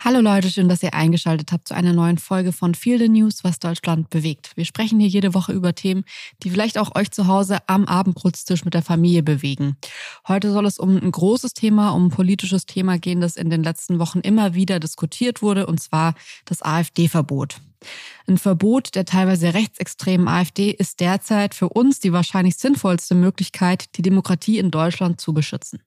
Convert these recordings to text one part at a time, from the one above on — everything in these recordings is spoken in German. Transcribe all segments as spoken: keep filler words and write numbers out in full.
Hallo Leute, schön, dass ihr eingeschaltet habt zu einer neuen Folge von Feel the News, was Deutschland bewegt. Wir sprechen hier jede Woche über Themen, die vielleicht auch euch zu Hause am Abendbrotstisch mit der Familie bewegen. Heute soll es um ein großes Thema, um ein politisches Thema gehen, das in den letzten Wochen immer wieder diskutiert wurde, und zwar das AfD-Verbot. Ein Verbot der teilweise rechtsextremen AfD ist derzeit für uns die wahrscheinlich sinnvollste Möglichkeit, die Demokratie in Deutschland zu beschützen.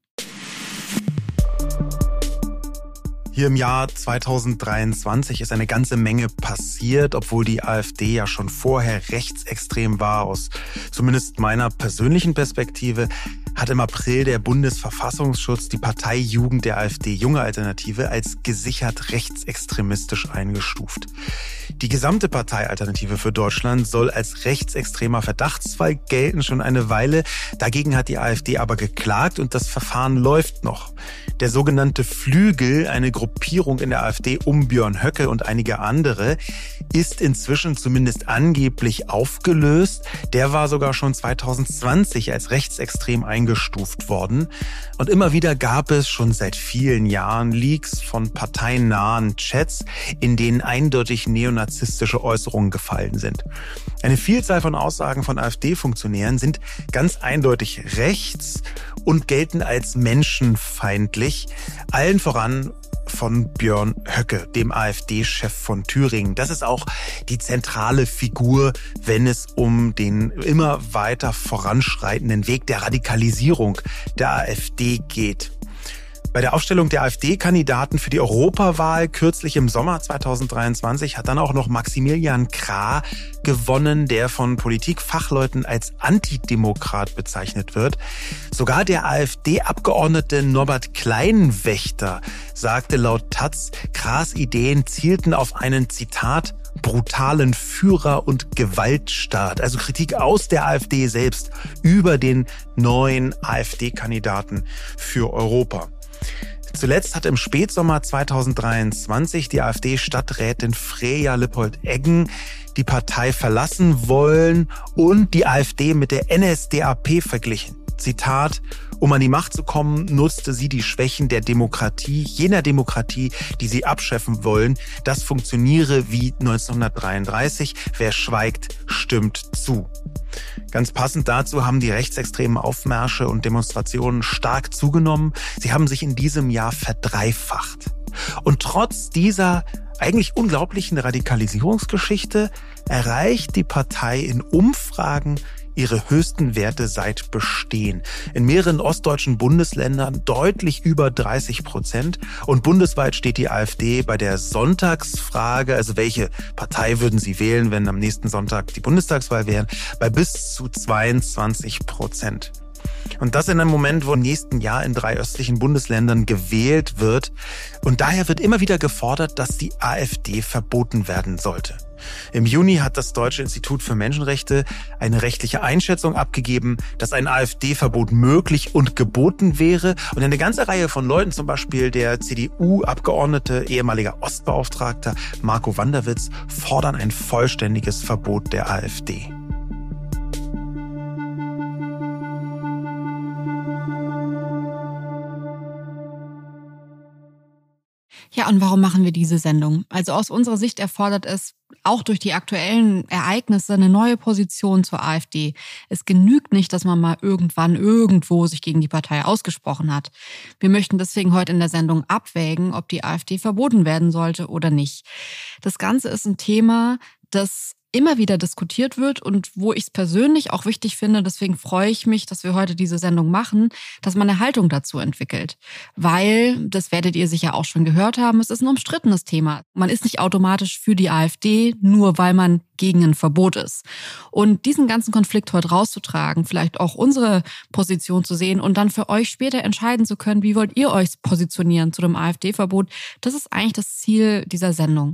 Hier im Jahr zweitausenddreiundzwanzig ist eine ganze Menge passiert, obwohl die AfD ja schon vorher rechtsextrem war. Aus zumindest meiner persönlichen Perspektive hat im April der Bundesverfassungsschutz die Parteijugend der AfD Junge Alternative als gesichert rechtsextremistisch eingestuft. Die gesamte Parteialternative für Deutschland soll als rechtsextremer Verdachtsfall gelten, schon eine Weile. Dagegen hat die AfD aber geklagt und das Verfahren läuft noch. Der sogenannte Flügel, eine Gruppierung in der AfD um Björn Höcke und einige andere, ist inzwischen zumindest angeblich aufgelöst. Der war sogar schon zweitausendzwanzig als rechtsextrem eingestuft worden. Und immer wieder gab es schon seit vielen Jahren Leaks von parteiennahen Chats, in denen eindeutig neonazistische Äußerungen gefallen sind. Eine Vielzahl von Aussagen von AfD-Funktionären sind ganz eindeutig rechts und gelten als menschenfeindlich, allen voran von Björn Höcke, dem AfD-Chef von Thüringen. Das ist auch die zentrale Figur, wenn es um den immer weiter voranschreitenden Weg der Radikalisierung der AfD geht. Bei der Aufstellung der AfD-Kandidaten für die Europawahl kürzlich im Sommer zweitausenddreiundzwanzig hat dann auch noch Maximilian Krah gewonnen, der von Politikfachleuten als Antidemokrat bezeichnet wird. Sogar der AfD-Abgeordnete Norbert Kleinwächter sagte laut Taz, Krahs Ideen zielten auf einen, Zitat, brutalen Führer- und Gewaltstaat. Also Kritik aus der AfD selbst über den neuen AfD-Kandidaten für Europa. Zuletzt hat im Spätsommer zweitausenddreiundzwanzig die AfD-Stadträtin Freya Lippold-Eggen die Partei verlassen wollen und die AfD mit der N S D A P verglichen. Zitat, um an die Macht zu kommen, nutzte sie die Schwächen der Demokratie, jener Demokratie, die sie abschaffen wollen. Das funktioniere wie neunzehnhundertdreiunddreißig. Wer schweigt, stimmt zu. Ganz passend dazu haben die rechtsextremen Aufmärsche und Demonstrationen stark zugenommen. Sie haben sich in diesem Jahr verdreifacht. Und trotz dieser eigentlich unglaublichen Radikalisierungsgeschichte erreicht die Partei in Umfragen ihre höchsten Werte seit Bestehen. In mehreren ostdeutschen Bundesländern deutlich über dreißig Prozent. Und bundesweit steht die AfD bei der Sonntagsfrage, also welche Partei würden Sie wählen, wenn am nächsten Sonntag die Bundestagswahl wäre, bei bis zu zweiundzwanzig Prozent. Und das in einem Moment, wo im nächsten Jahr in drei östlichen Bundesländern gewählt wird. Und daher wird immer wieder gefordert, dass die AfD verboten werden sollte. Im Juni hat das Deutsche Institut für Menschenrechte eine rechtliche Einschätzung abgegeben, dass ein AfD-Verbot möglich und geboten wäre. Und eine ganze Reihe von Leuten, zum Beispiel der C D U-Abgeordnete, ehemaliger Ostbeauftragter Marco Wanderwitz, fordern ein vollständiges Verbot der AfD. Ja, und warum machen wir diese Sendung? Also aus unserer Sicht erfordert es auch durch die aktuellen Ereignisse eine neue Position zur AfD. Es genügt nicht, dass man mal irgendwann irgendwo sich gegen die Partei ausgesprochen hat. Wir möchten deswegen heute in der Sendung abwägen, ob die AfD verboten werden sollte oder nicht. Das Ganze ist ein Thema, das immer wieder diskutiert wird und wo ich es persönlich auch wichtig finde, deswegen freue ich mich, dass wir heute diese Sendung machen, dass man eine Haltung dazu entwickelt. Weil, das werdet ihr sicher auch schon gehört haben, es ist ein umstrittenes Thema. Man ist nicht automatisch für die AfD, nur weil man gegen ein Verbot ist. Und diesen ganzen Konflikt heute rauszutragen, vielleicht auch unsere Position zu sehen und dann für euch später entscheiden zu können, wie wollt ihr euch positionieren zu dem AfD-Verbot, das ist eigentlich das Ziel dieser Sendung.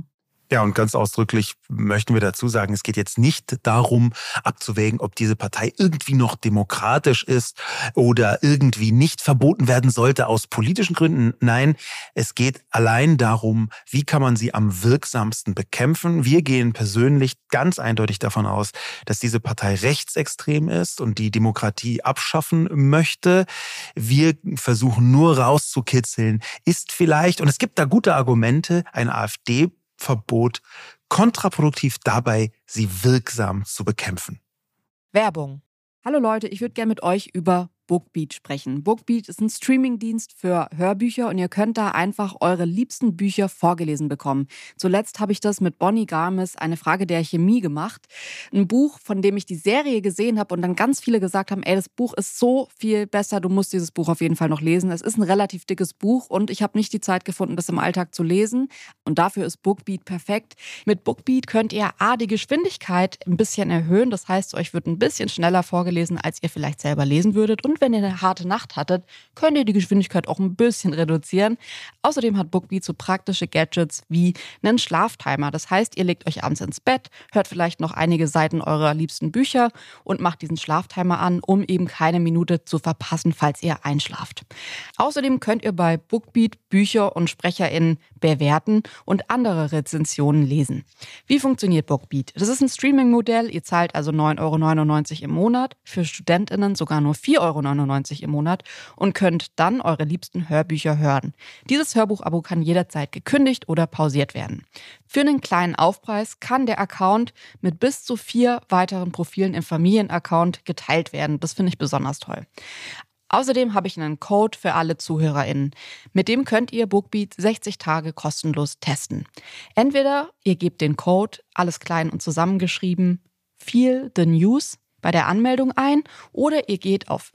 Ja, und ganz ausdrücklich möchten wir dazu sagen, es geht jetzt nicht darum, abzuwägen, ob diese Partei irgendwie noch demokratisch ist oder irgendwie nicht verboten werden sollte aus politischen Gründen. Nein, es geht allein darum, wie kann man sie am wirksamsten bekämpfen. Wir gehen persönlich ganz eindeutig davon aus, dass diese Partei rechtsextrem ist und die Demokratie abschaffen möchte. Wir versuchen nur rauszukitzeln, ist vielleicht, und es gibt da gute Argumente, ein AfD Verbot kontraproduktiv dabei, sie wirksam zu bekämpfen. Werbung. Hallo Leute, ich würde gerne mit euch über Bookbeat sprechen. Bookbeat ist ein Streamingdienst für Hörbücher und ihr könnt da einfach eure liebsten Bücher vorgelesen bekommen. Zuletzt habe ich das mit Bonnie Garmis, Eine Frage der Chemie, gemacht. Ein Buch, von dem ich die Serie gesehen habe und dann ganz viele gesagt haben, ey, das Buch ist so viel besser, du musst dieses Buch auf jeden Fall noch lesen. Es ist ein relativ dickes Buch und ich habe nicht die Zeit gefunden, das im Alltag zu lesen. Und dafür ist Bookbeat perfekt. Mit Bookbeat könnt ihr A, die Geschwindigkeit ein bisschen erhöhen. Das heißt, euch wird ein bisschen schneller vorgelesen, als ihr vielleicht selber lesen würdet. Und wenn ihr eine harte Nacht hattet, könnt ihr die Geschwindigkeit auch ein bisschen reduzieren. Außerdem hat Bookbeat so praktische Gadgets wie einen Schlaftimer. Das heißt, ihr legt euch abends ins Bett, hört vielleicht noch einige Seiten eurer liebsten Bücher und macht diesen Schlaftimer an, um eben keine Minute zu verpassen, falls ihr einschlaft. Außerdem könnt ihr bei Bookbeat Bücher und SprecherInnen bewerten und andere Rezensionen lesen. Wie funktioniert Bookbeat? Das ist ein Streaming-Modell. Ihr zahlt also neun Euro neunundneunzig im Monat, für StudentInnen sogar nur vier Euro neunundneunzig im Monat und könnt dann eure liebsten Hörbücher hören. Dieses Hörbuchabo kann jederzeit gekündigt oder pausiert werden. Für einen kleinen Aufpreis kann der Account mit bis zu vier weiteren Profilen im Familienaccount geteilt werden. Das finde ich besonders toll. Außerdem habe ich einen Code für alle ZuhörerInnen. Mit dem könnt ihr Bookbeat sechzig Tage kostenlos testen. Entweder ihr gebt den Code, alles klein und zusammengeschrieben, Feel the News bei der Anmeldung ein oder ihr geht auf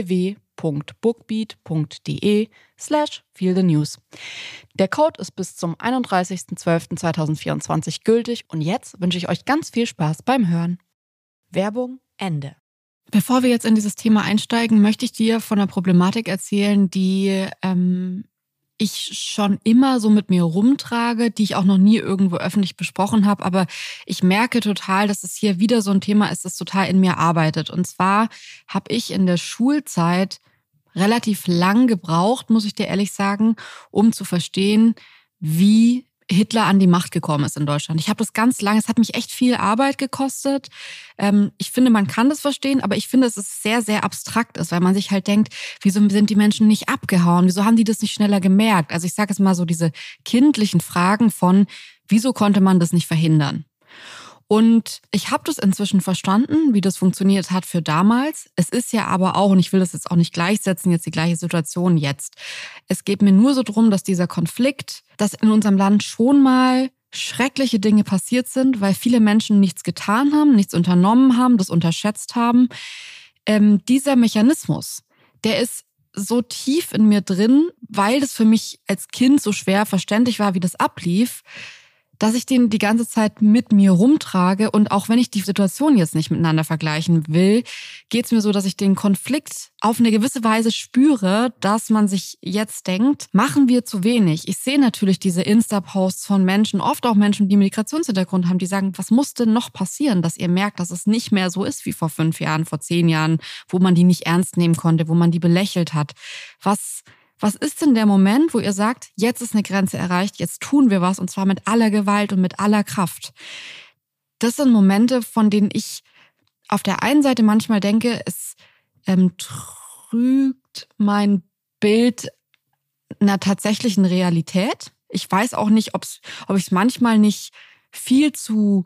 www.bookbeat.de slash feel the news. Der Code ist bis zum einunddreißigsten zwölften zweitausendvierundzwanzig gültig und jetzt wünsche ich euch ganz viel Spaß beim Hören. Werbung Ende. Bevor wir jetzt in dieses Thema einsteigen, möchte ich dir von einer Problematik erzählen, die ähm, ich schon immer so mit mir rumtrage, die ich auch noch nie irgendwo öffentlich besprochen habe. Aber ich merke total, dass es hier wieder so ein Thema ist, das total in mir arbeitet. Und zwar habe ich in der Schulzeit relativ lang gebraucht, muss ich dir ehrlich sagen, um zu verstehen, wie Hitler an die Macht gekommen ist in Deutschland. Ich habe das ganz lange, es hat mich echt viel Arbeit gekostet. Ähm, ich finde, man kann das verstehen, aber ich finde, dass es sehr, sehr abstrakt ist, weil man sich halt denkt, wieso sind die Menschen nicht abgehauen? Wieso haben die das nicht schneller gemerkt? Also ich sage jetzt mal so diese kindlichen Fragen von, wieso konnte man das nicht verhindern? Und ich habe das inzwischen verstanden, wie das funktioniert hat für damals. Es ist ja aber auch, und ich will das jetzt auch nicht gleichsetzen, jetzt die gleiche Situation jetzt. Es geht mir nur so drum, dass dieser Konflikt, dass in unserem Land schon mal schreckliche Dinge passiert sind, weil viele Menschen nichts getan haben, nichts unternommen haben, das unterschätzt haben. Ähm, dieser Mechanismus, der ist so tief in mir drin, weil das für mich als Kind so schwer verständlich war, wie das ablief, dass ich den die ganze Zeit mit mir rumtrage. Und auch wenn ich die Situation jetzt nicht miteinander vergleichen will, geht es mir so, dass ich den Konflikt auf eine gewisse Weise spüre, dass man sich jetzt denkt, machen wir zu wenig. Ich sehe natürlich diese Insta-Posts von Menschen, oft auch Menschen, die Migrationshintergrund haben, die sagen, was muss denn noch passieren, dass ihr merkt, dass es nicht mehr so ist wie vor fünf Jahren, vor zehn Jahren, wo man die nicht ernst nehmen konnte, wo man die belächelt hat. Was Was ist denn der Moment, wo ihr sagt, jetzt ist eine Grenze erreicht, jetzt tun wir was und zwar mit aller Gewalt und mit aller Kraft? Das sind Momente, von denen ich auf der einen Seite manchmal denke, es ähm, trügt mein Bild einer tatsächlichen Realität. Ich weiß auch nicht, ob's, ob ich es manchmal nicht viel zu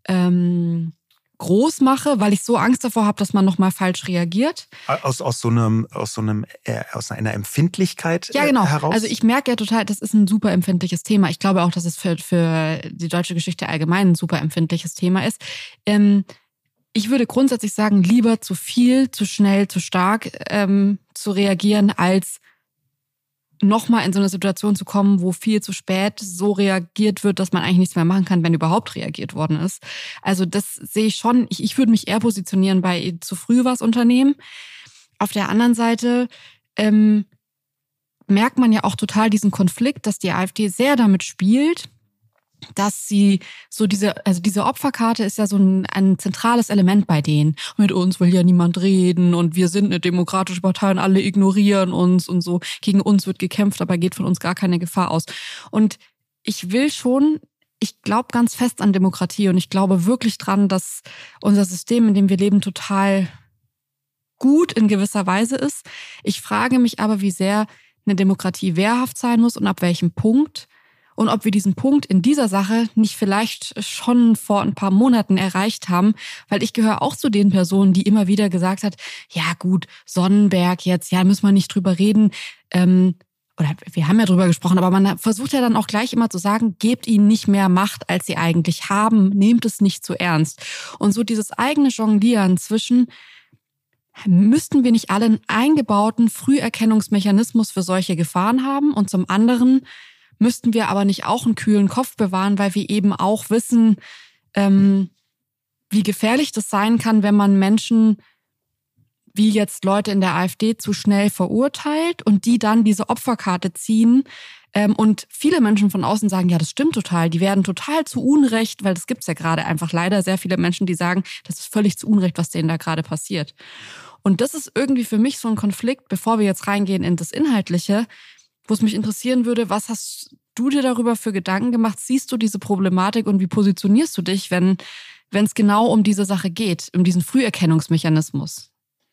ähm, groß mache, weil ich so Angst davor habe, dass man nochmal falsch reagiert. Aus, aus so einem, aus so einem, äh, aus einer Empfindlichkeit ja, genau. äh, heraus? Also ich merke ja total, das ist ein super empfindliches Thema. Ich glaube auch, dass es für, für die deutsche Geschichte allgemein ein super empfindliches Thema ist. Ähm, ich würde grundsätzlich sagen, lieber zu viel, zu schnell, zu stark ähm, zu reagieren, als nochmal in so eine Situation zu kommen, wo viel zu spät so reagiert wird, dass man eigentlich nichts mehr machen kann, wenn überhaupt reagiert worden ist. Also das sehe ich schon. Ich, ich würde mich eher positionieren bei zu früh was unternehmen. Auf der anderen Seite ähm, merkt man ja auch total diesen Konflikt, dass die AfD sehr damit spielt, dass sie so diese, also diese Opferkarte ist ja so ein, ein zentrales Element bei denen. Mit uns will ja niemand reden und wir sind eine demokratische Partei und alle ignorieren uns und so. Gegen uns wird gekämpft, aber geht von uns gar keine Gefahr aus. Und ich will schon, ich glaube ganz fest an Demokratie und ich glaube wirklich dran, dass unser System, in dem wir leben, total gut in gewisser Weise ist. Ich frage mich aber, wie sehr eine Demokratie wehrhaft sein muss und ab welchem Punkt. Und ob wir diesen Punkt in dieser Sache nicht vielleicht schon vor ein paar Monaten erreicht haben, weil ich gehöre auch zu den Personen, die immer wieder gesagt hat, ja gut, Sonnenberg jetzt, ja, müssen wir nicht drüber reden. Ähm, oder wir haben ja drüber gesprochen, aber man versucht ja dann auch gleich immer zu sagen, gebt ihnen nicht mehr Macht, als sie eigentlich haben, nehmt es nicht zu ernst. Und so dieses eigene Jonglieren zwischen, müssten wir nicht alle einen eingebauten Früherkennungsmechanismus für solche Gefahren haben und zum anderen müssten wir aber nicht auch einen kühlen Kopf bewahren, weil wir eben auch wissen, ähm, wie gefährlich das sein kann, wenn man Menschen wie jetzt Leute in der AfD zu schnell verurteilt und die dann diese Opferkarte ziehen. Ähm, und viele Menschen von außen sagen, ja, das stimmt total. Die werden total zu Unrecht, weil das gibt's ja gerade einfach leider sehr viele Menschen, die sagen, das ist völlig zu Unrecht, was denen da gerade passiert. Und das ist irgendwie für mich so ein Konflikt, bevor wir jetzt reingehen in das Inhaltliche, wo es mich interessieren würde, was hast du dir darüber für Gedanken gemacht? Siehst du diese Problematik und wie positionierst du dich, wenn wenn es genau um diese Sache geht, um diesen Früherkennungsmechanismus?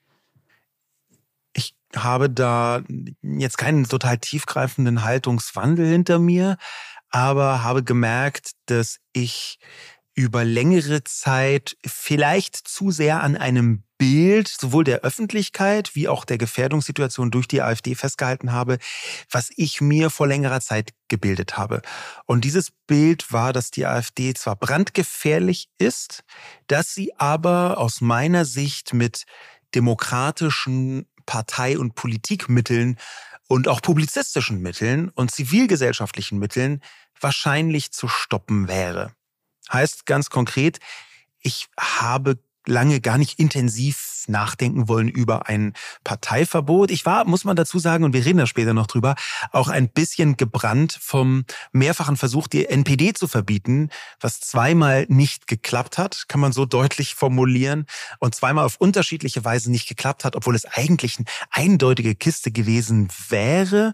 Ich habe da jetzt keinen total tiefgreifenden Haltungswandel hinter mir, aber habe gemerkt, dass ich über längere Zeit vielleicht zu sehr an einem Bild sowohl der Öffentlichkeit wie auch der Gefährdungssituation durch die AfD festgehalten habe, was ich mir vor längerer Zeit gebildet habe. Und dieses Bild war, dass die AfD zwar brandgefährlich ist, dass sie aber aus meiner Sicht mit demokratischen Partei- und Politikmitteln und auch publizistischen Mitteln und zivilgesellschaftlichen Mitteln wahrscheinlich zu stoppen wäre. Heißt ganz konkret, ich habe lange gar nicht intensiv nachdenken wollen über ein Parteiverbot. Ich war, muss man dazu sagen, und wir reden da später noch drüber, auch ein bisschen gebrannt vom mehrfachen Versuch, die N P D zu verbieten, was zweimal nicht geklappt hat, kann man so deutlich formulieren, und zweimal auf unterschiedliche Weise nicht geklappt hat, obwohl es eigentlich eine eindeutige Kiste gewesen wäre.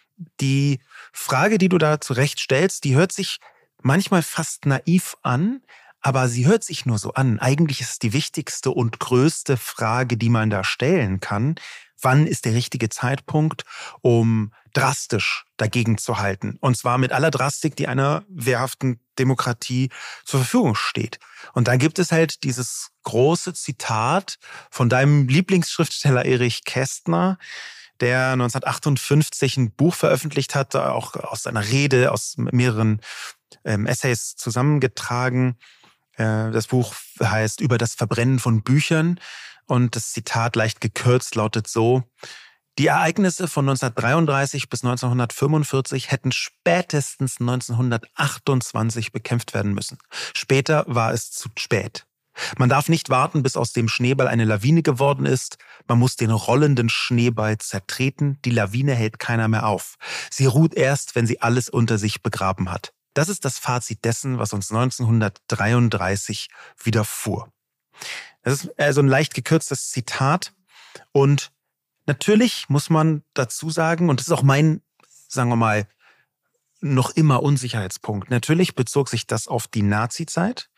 Die Frage, die du da zurecht stellst, die hört sich manchmal fast naiv an, aber sie hört sich nur so an. Eigentlich ist es die wichtigste und größte Frage, die man da stellen kann. Wann ist der richtige Zeitpunkt, um drastisch dagegen zu halten? Und zwar mit aller Drastik, die einer wehrhaften Demokratie zur Verfügung steht. Und da gibt es halt dieses große Zitat von deinem Lieblingsschriftsteller Erich Kästner, der neunzehnhundertachtundfünfzig ein Buch veröffentlicht hat, auch aus seiner Rede, aus mehreren ähm, Essays zusammengetragen. Äh, das Buch heißt Über das Verbrennen von Büchern und das Zitat leicht gekürzt lautet so: Die Ereignisse von neunzehnhundertdreiunddreißig bis neunzehnhundertfünfundvierzig hätten spätestens neunzehnhundertachtundzwanzig bekämpft werden müssen. Später war es zu spät. Man darf nicht warten, bis aus dem Schneeball eine Lawine geworden ist. Man muss den rollenden Schneeball zertreten. Die Lawine hält keiner mehr auf. Sie ruht erst, wenn sie alles unter sich begraben hat. Das ist das Fazit dessen, was uns neunzehnhundertdreiunddreißig widerfuhr. Das ist also ein leicht gekürztes Zitat. Und natürlich muss man dazu sagen, und das ist auch mein, sagen wir mal, noch immer Unsicherheitspunkt. Natürlich bezog sich das auf die Nazi-Zeit.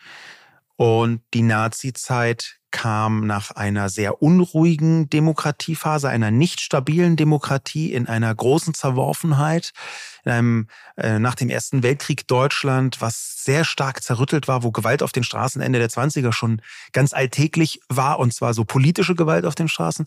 Und die Nazi-Zeit kam nach einer sehr unruhigen Demokratiephase, einer nicht stabilen Demokratie, in einer großen Zerworfenheit, in einem, äh, nach dem Ersten Weltkrieg Deutschland, was sehr stark zerrüttelt war, wo Gewalt auf den Straßen Ende der zwanziger schon ganz alltäglich war, und zwar so politische Gewalt auf den Straßen.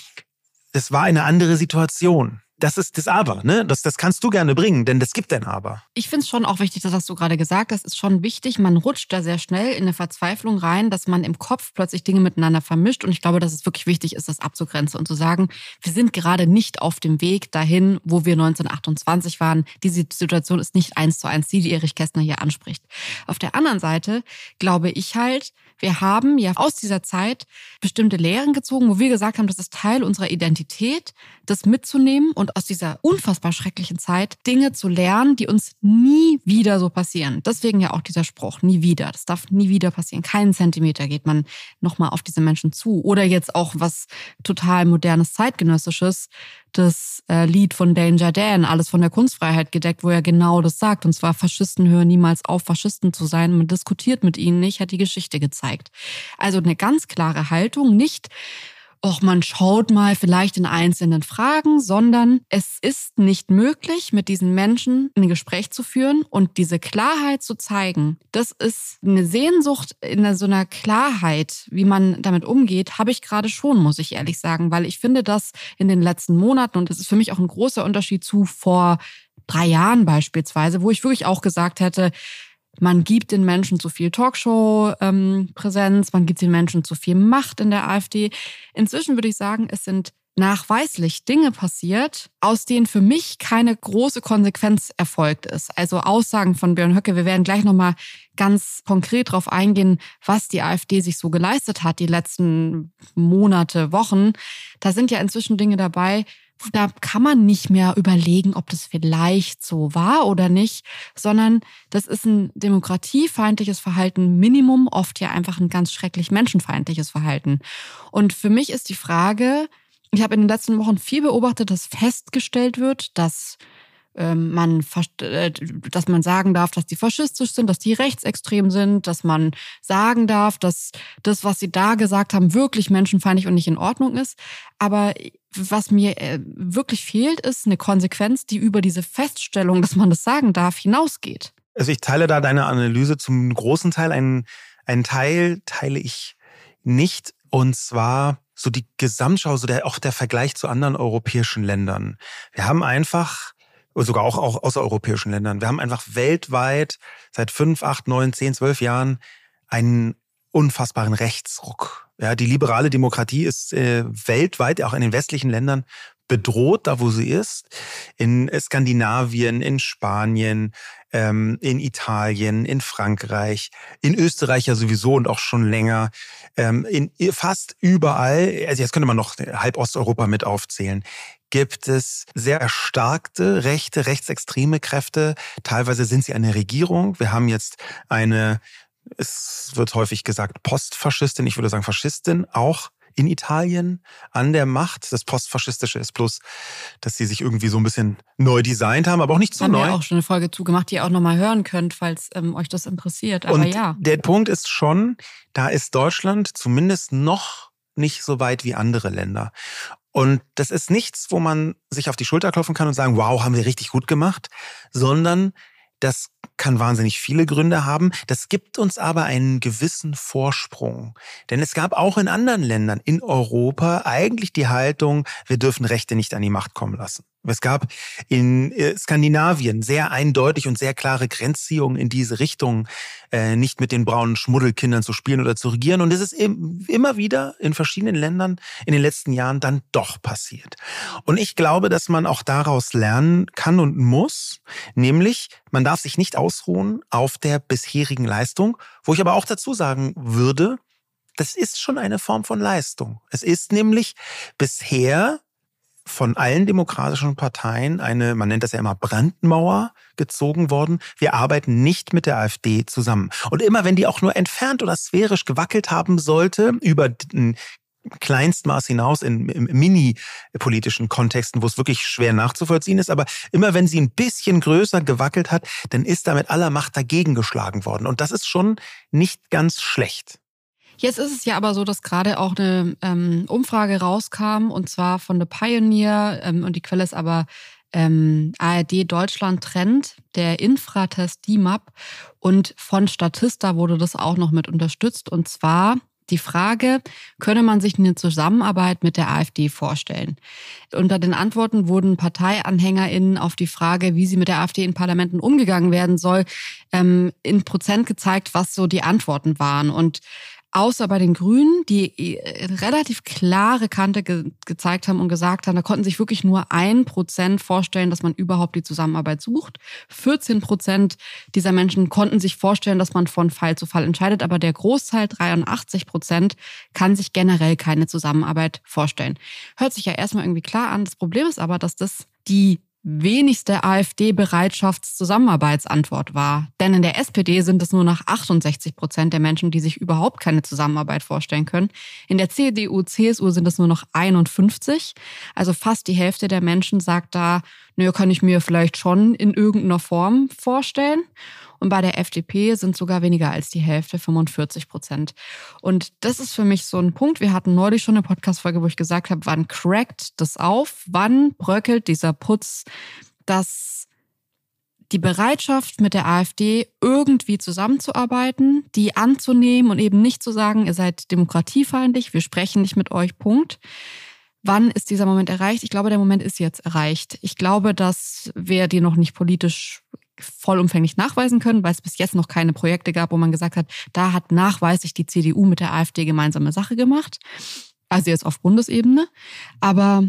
Es war eine andere Situation. Das ist das Aber, ne? Das, das kannst du gerne bringen, denn das gibt ein Aber. Ich finde es schon auch wichtig, das hast du gerade gesagt, das ist schon wichtig. Man rutscht da sehr schnell in eine Verzweiflung rein, dass man im Kopf plötzlich Dinge miteinander vermischt. Und ich glaube, dass es wirklich wichtig ist, das abzugrenzen und zu sagen, wir sind gerade nicht auf dem Weg dahin, wo wir neunzehnhundertachtundzwanzig waren. Diese Situation ist nicht eins zu eins die, die Erich Kästner hier anspricht. Auf der anderen Seite glaube ich halt, wir haben ja aus dieser Zeit bestimmte Lehren gezogen, wo wir gesagt haben, das ist Teil unserer Identität, das mitzunehmen und aus dieser unfassbar schrecklichen Zeit Dinge zu lernen, die uns nie wieder so passieren. Deswegen ja auch dieser Spruch, nie wieder. Das darf nie wieder passieren. Keinen Zentimeter geht man nochmal auf diese Menschen zu. Oder jetzt auch was total modernes, zeitgenössisches, das äh, Lied von Danger Dan, alles von der Kunstfreiheit gedeckt, wo er genau das sagt. Und zwar, Faschisten hören niemals auf, Faschisten zu sein. Man diskutiert mit ihnen nicht, hat die Geschichte gezeigt. Also eine ganz klare Haltung, nicht Och, man schaut mal vielleicht in einzelnen Fragen, sondern es ist nicht möglich, mit diesen Menschen ein Gespräch zu führen und diese Klarheit zu zeigen. Das ist eine Sehnsucht in so einer Klarheit, wie man damit umgeht, habe ich gerade schon, muss ich ehrlich sagen, weil ich finde das in den letzten Monaten, und das ist für mich auch ein großer Unterschied zu vor drei Jahren beispielsweise, wo ich wirklich auch gesagt hätte, man gibt den Menschen zu viel Talkshow-Präsenz, ähm, man gibt den Menschen zu viel Macht in der AfD. Inzwischen würde ich sagen, es sind nachweislich Dinge passiert, aus denen für mich keine große Konsequenz erfolgt ist. Also Aussagen von Björn Höcke, wir werden gleich nochmal ganz konkret darauf eingehen, was die AfD sich so geleistet hat die letzten Monate, Wochen. Da sind ja inzwischen Dinge dabei, da kann man nicht mehr überlegen, ob das vielleicht so war oder nicht, sondern das ist ein demokratiefeindliches Verhalten, Minimum, oft ja einfach ein ganz schrecklich menschenfeindliches Verhalten. Und für mich ist die Frage, ich habe in den letzten Wochen viel beobachtet, dass festgestellt wird, dass ähm, man, dass man sagen darf, dass die faschistisch sind, dass die rechtsextrem sind, dass man sagen darf, dass das, was sie da gesagt haben, wirklich menschenfeindlich und nicht in Ordnung ist. Aber was mir wirklich fehlt, ist eine Konsequenz, die über diese Feststellung, dass man das sagen darf, hinausgeht. Also ich teile da deine Analyse zum großen Teil. Einen, einen Teil teile ich nicht. Und zwar so die Gesamtschau, so der, auch der Vergleich zu anderen europäischen Ländern. Wir haben einfach, sogar auch, auch außereuropäischen Ländern, wir haben einfach weltweit seit fünf, acht, neun, zehn, zwölf Jahren einen unfassbaren Rechtsruck. Ja, die liberale Demokratie ist äh, weltweit, auch in den westlichen Ländern, bedroht, da wo sie ist. In Skandinavien, in Spanien, ähm, in Italien, in Frankreich, in Österreich ja sowieso und auch schon länger. Ähm, in fast überall, also jetzt könnte man noch halb Osteuropa mit aufzählen, gibt es sehr erstarkte rechte, rechtsextreme Kräfte. Teilweise sind sie eine Regierung. Wir haben jetzt eine, es wird häufig gesagt, Postfaschistin, ich würde sagen Faschistin, auch in Italien an der Macht. Das Postfaschistische ist bloß, dass sie sich irgendwie so ein bisschen neu designt haben, aber auch nicht so neu. Wir haben ja auch schon eine Folge zugemacht, die ihr auch nochmal hören könnt, falls ähm, euch das interessiert. Aber Und ja. Der Punkt ist schon, da ist Deutschland zumindest noch nicht so weit wie andere Länder. Und das ist nichts, wo man sich auf die Schulter klopfen kann und sagen, wow, haben wir richtig gut gemacht, sondern das kann wahnsinnig viele Gründe haben. Das gibt uns aber einen gewissen Vorsprung. Denn es gab auch in anderen Ländern in Europa eigentlich die Haltung, wir dürfen Rechte nicht an die Macht kommen lassen. Es gab in Skandinavien sehr eindeutig und sehr klare Grenzziehungen in diese Richtung, äh, nicht mit den braunen Schmuddelkindern zu spielen oder zu regieren. Und es ist eben immer wieder in verschiedenen Ländern in den letzten Jahren dann doch passiert. Und ich glaube, dass man auch daraus lernen kann und muss, nämlich man darf sich nicht ausruhen auf der bisherigen Leistung, wo ich aber auch dazu sagen würde, das ist schon eine Form von Leistung. Es ist nämlich bisher von allen demokratischen Parteien eine, man nennt das ja immer Brandmauer gezogen worden. Wir arbeiten nicht mit der AfD zusammen. Und immer wenn die auch nur entfernt oder sphärisch gewackelt haben sollte, über den Kleinstmaß hinaus in, in mini-politischen Kontexten, wo es wirklich schwer nachzuvollziehen ist, aber immer wenn sie ein bisschen größer gewackelt hat, dann ist da mit aller Macht dagegen geschlagen worden. Und das ist schon nicht ganz schlecht. Jetzt ist es ja aber so, dass gerade auch eine ähm, Umfrage rauskam, und zwar von The Pioneer, ähm, und die Quelle ist aber ähm, A R D Deutschland Trend, der Infratest D I M A P, und von Statista wurde das auch noch mit unterstützt, und zwar die Frage, könne man sich eine Zusammenarbeit mit der AfD vorstellen? Unter den Antworten wurden ParteianhängerInnen auf die Frage, wie sie mit der AfD in Parlamenten umgegangen werden soll, ähm, in Prozent gezeigt, was so die Antworten waren. Und Außer bei den Grünen, die relativ klare Kante ge- gezeigt haben und gesagt haben, da konnten sich wirklich nur ein Prozent vorstellen, dass man überhaupt die Zusammenarbeit sucht. vierzehn Prozent dieser Menschen konnten sich vorstellen, dass man von Fall zu Fall entscheidet. Aber der Großteil, dreiundachtzig Prozent, kann sich generell keine Zusammenarbeit vorstellen. Hört sich ja erstmal irgendwie klar an. Das Problem ist aber, dass das die wenigste AfD-Bereitschaftszusammenarbeitsantwort war. Denn in der S P D sind es nur noch achtundsechzig Prozent der Menschen, die sich überhaupt keine Zusammenarbeit vorstellen können. In der C D U, C S U sind es nur noch einundfünfzig. Also fast die Hälfte der Menschen sagt da, naja, kann ich mir vielleicht schon in irgendeiner Form vorstellen. Und bei der F D P sind sogar weniger als die Hälfte, fünfundvierzig Prozent. Und das ist für mich so ein Punkt. Wir hatten neulich schon eine Podcast-Folge, wo ich gesagt habe, wann crackt das auf? Wann bröckelt dieser Putz, dass die Bereitschaft mit der AfD irgendwie zusammenzuarbeiten, die anzunehmen und eben nicht zu sagen, ihr seid demokratiefeindlich, wir sprechen nicht mit euch, Punkt. Wann ist dieser Moment erreicht? Ich glaube, der Moment ist jetzt erreicht. Ich glaube, dass wir die noch nicht politisch vollumfänglich nachweisen können, weil es bis jetzt noch keine Projekte gab, wo man gesagt hat, da hat nachweislich die C D U mit der AfD gemeinsame Sache gemacht. Also jetzt auf Bundesebene. Aber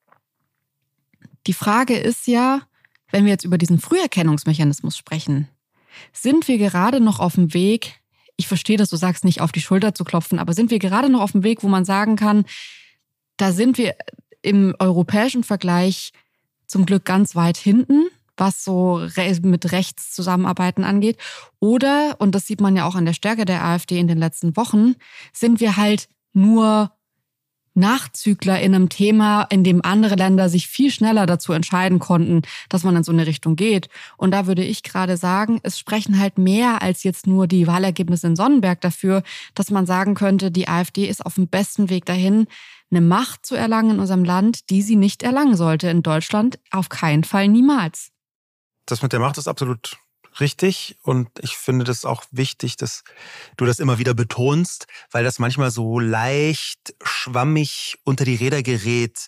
die Frage ist ja, wenn wir jetzt über diesen Früherkennungsmechanismus sprechen, sind wir gerade noch auf dem Weg, ich verstehe, dass du sagst, nicht auf die Schulter zu klopfen, aber sind wir gerade noch auf dem Weg, wo man sagen kann, da sind wir im europäischen Vergleich zum Glück ganz weit hinten, was so mit Rechtszusammenarbeiten angeht. Oder, und das sieht man ja auch an der Stärke der AfD in den letzten Wochen, sind wir halt nur Nachzügler in einem Thema, in dem andere Länder sich viel schneller dazu entscheiden konnten, dass man in so eine Richtung geht. Und da würde ich gerade sagen, es sprechen halt mehr als jetzt nur die Wahlergebnisse in Sonnenberg dafür, dass man sagen könnte, die AfD ist auf dem besten Weg dahin, eine Macht zu erlangen in unserem Land, die sie nicht erlangen sollte. In Deutschland auf keinen Fall, niemals. Das mit der Macht ist absolut richtig und ich finde das auch wichtig, dass du das immer wieder betonst, weil das manchmal so leicht schwammig unter die Räder gerät,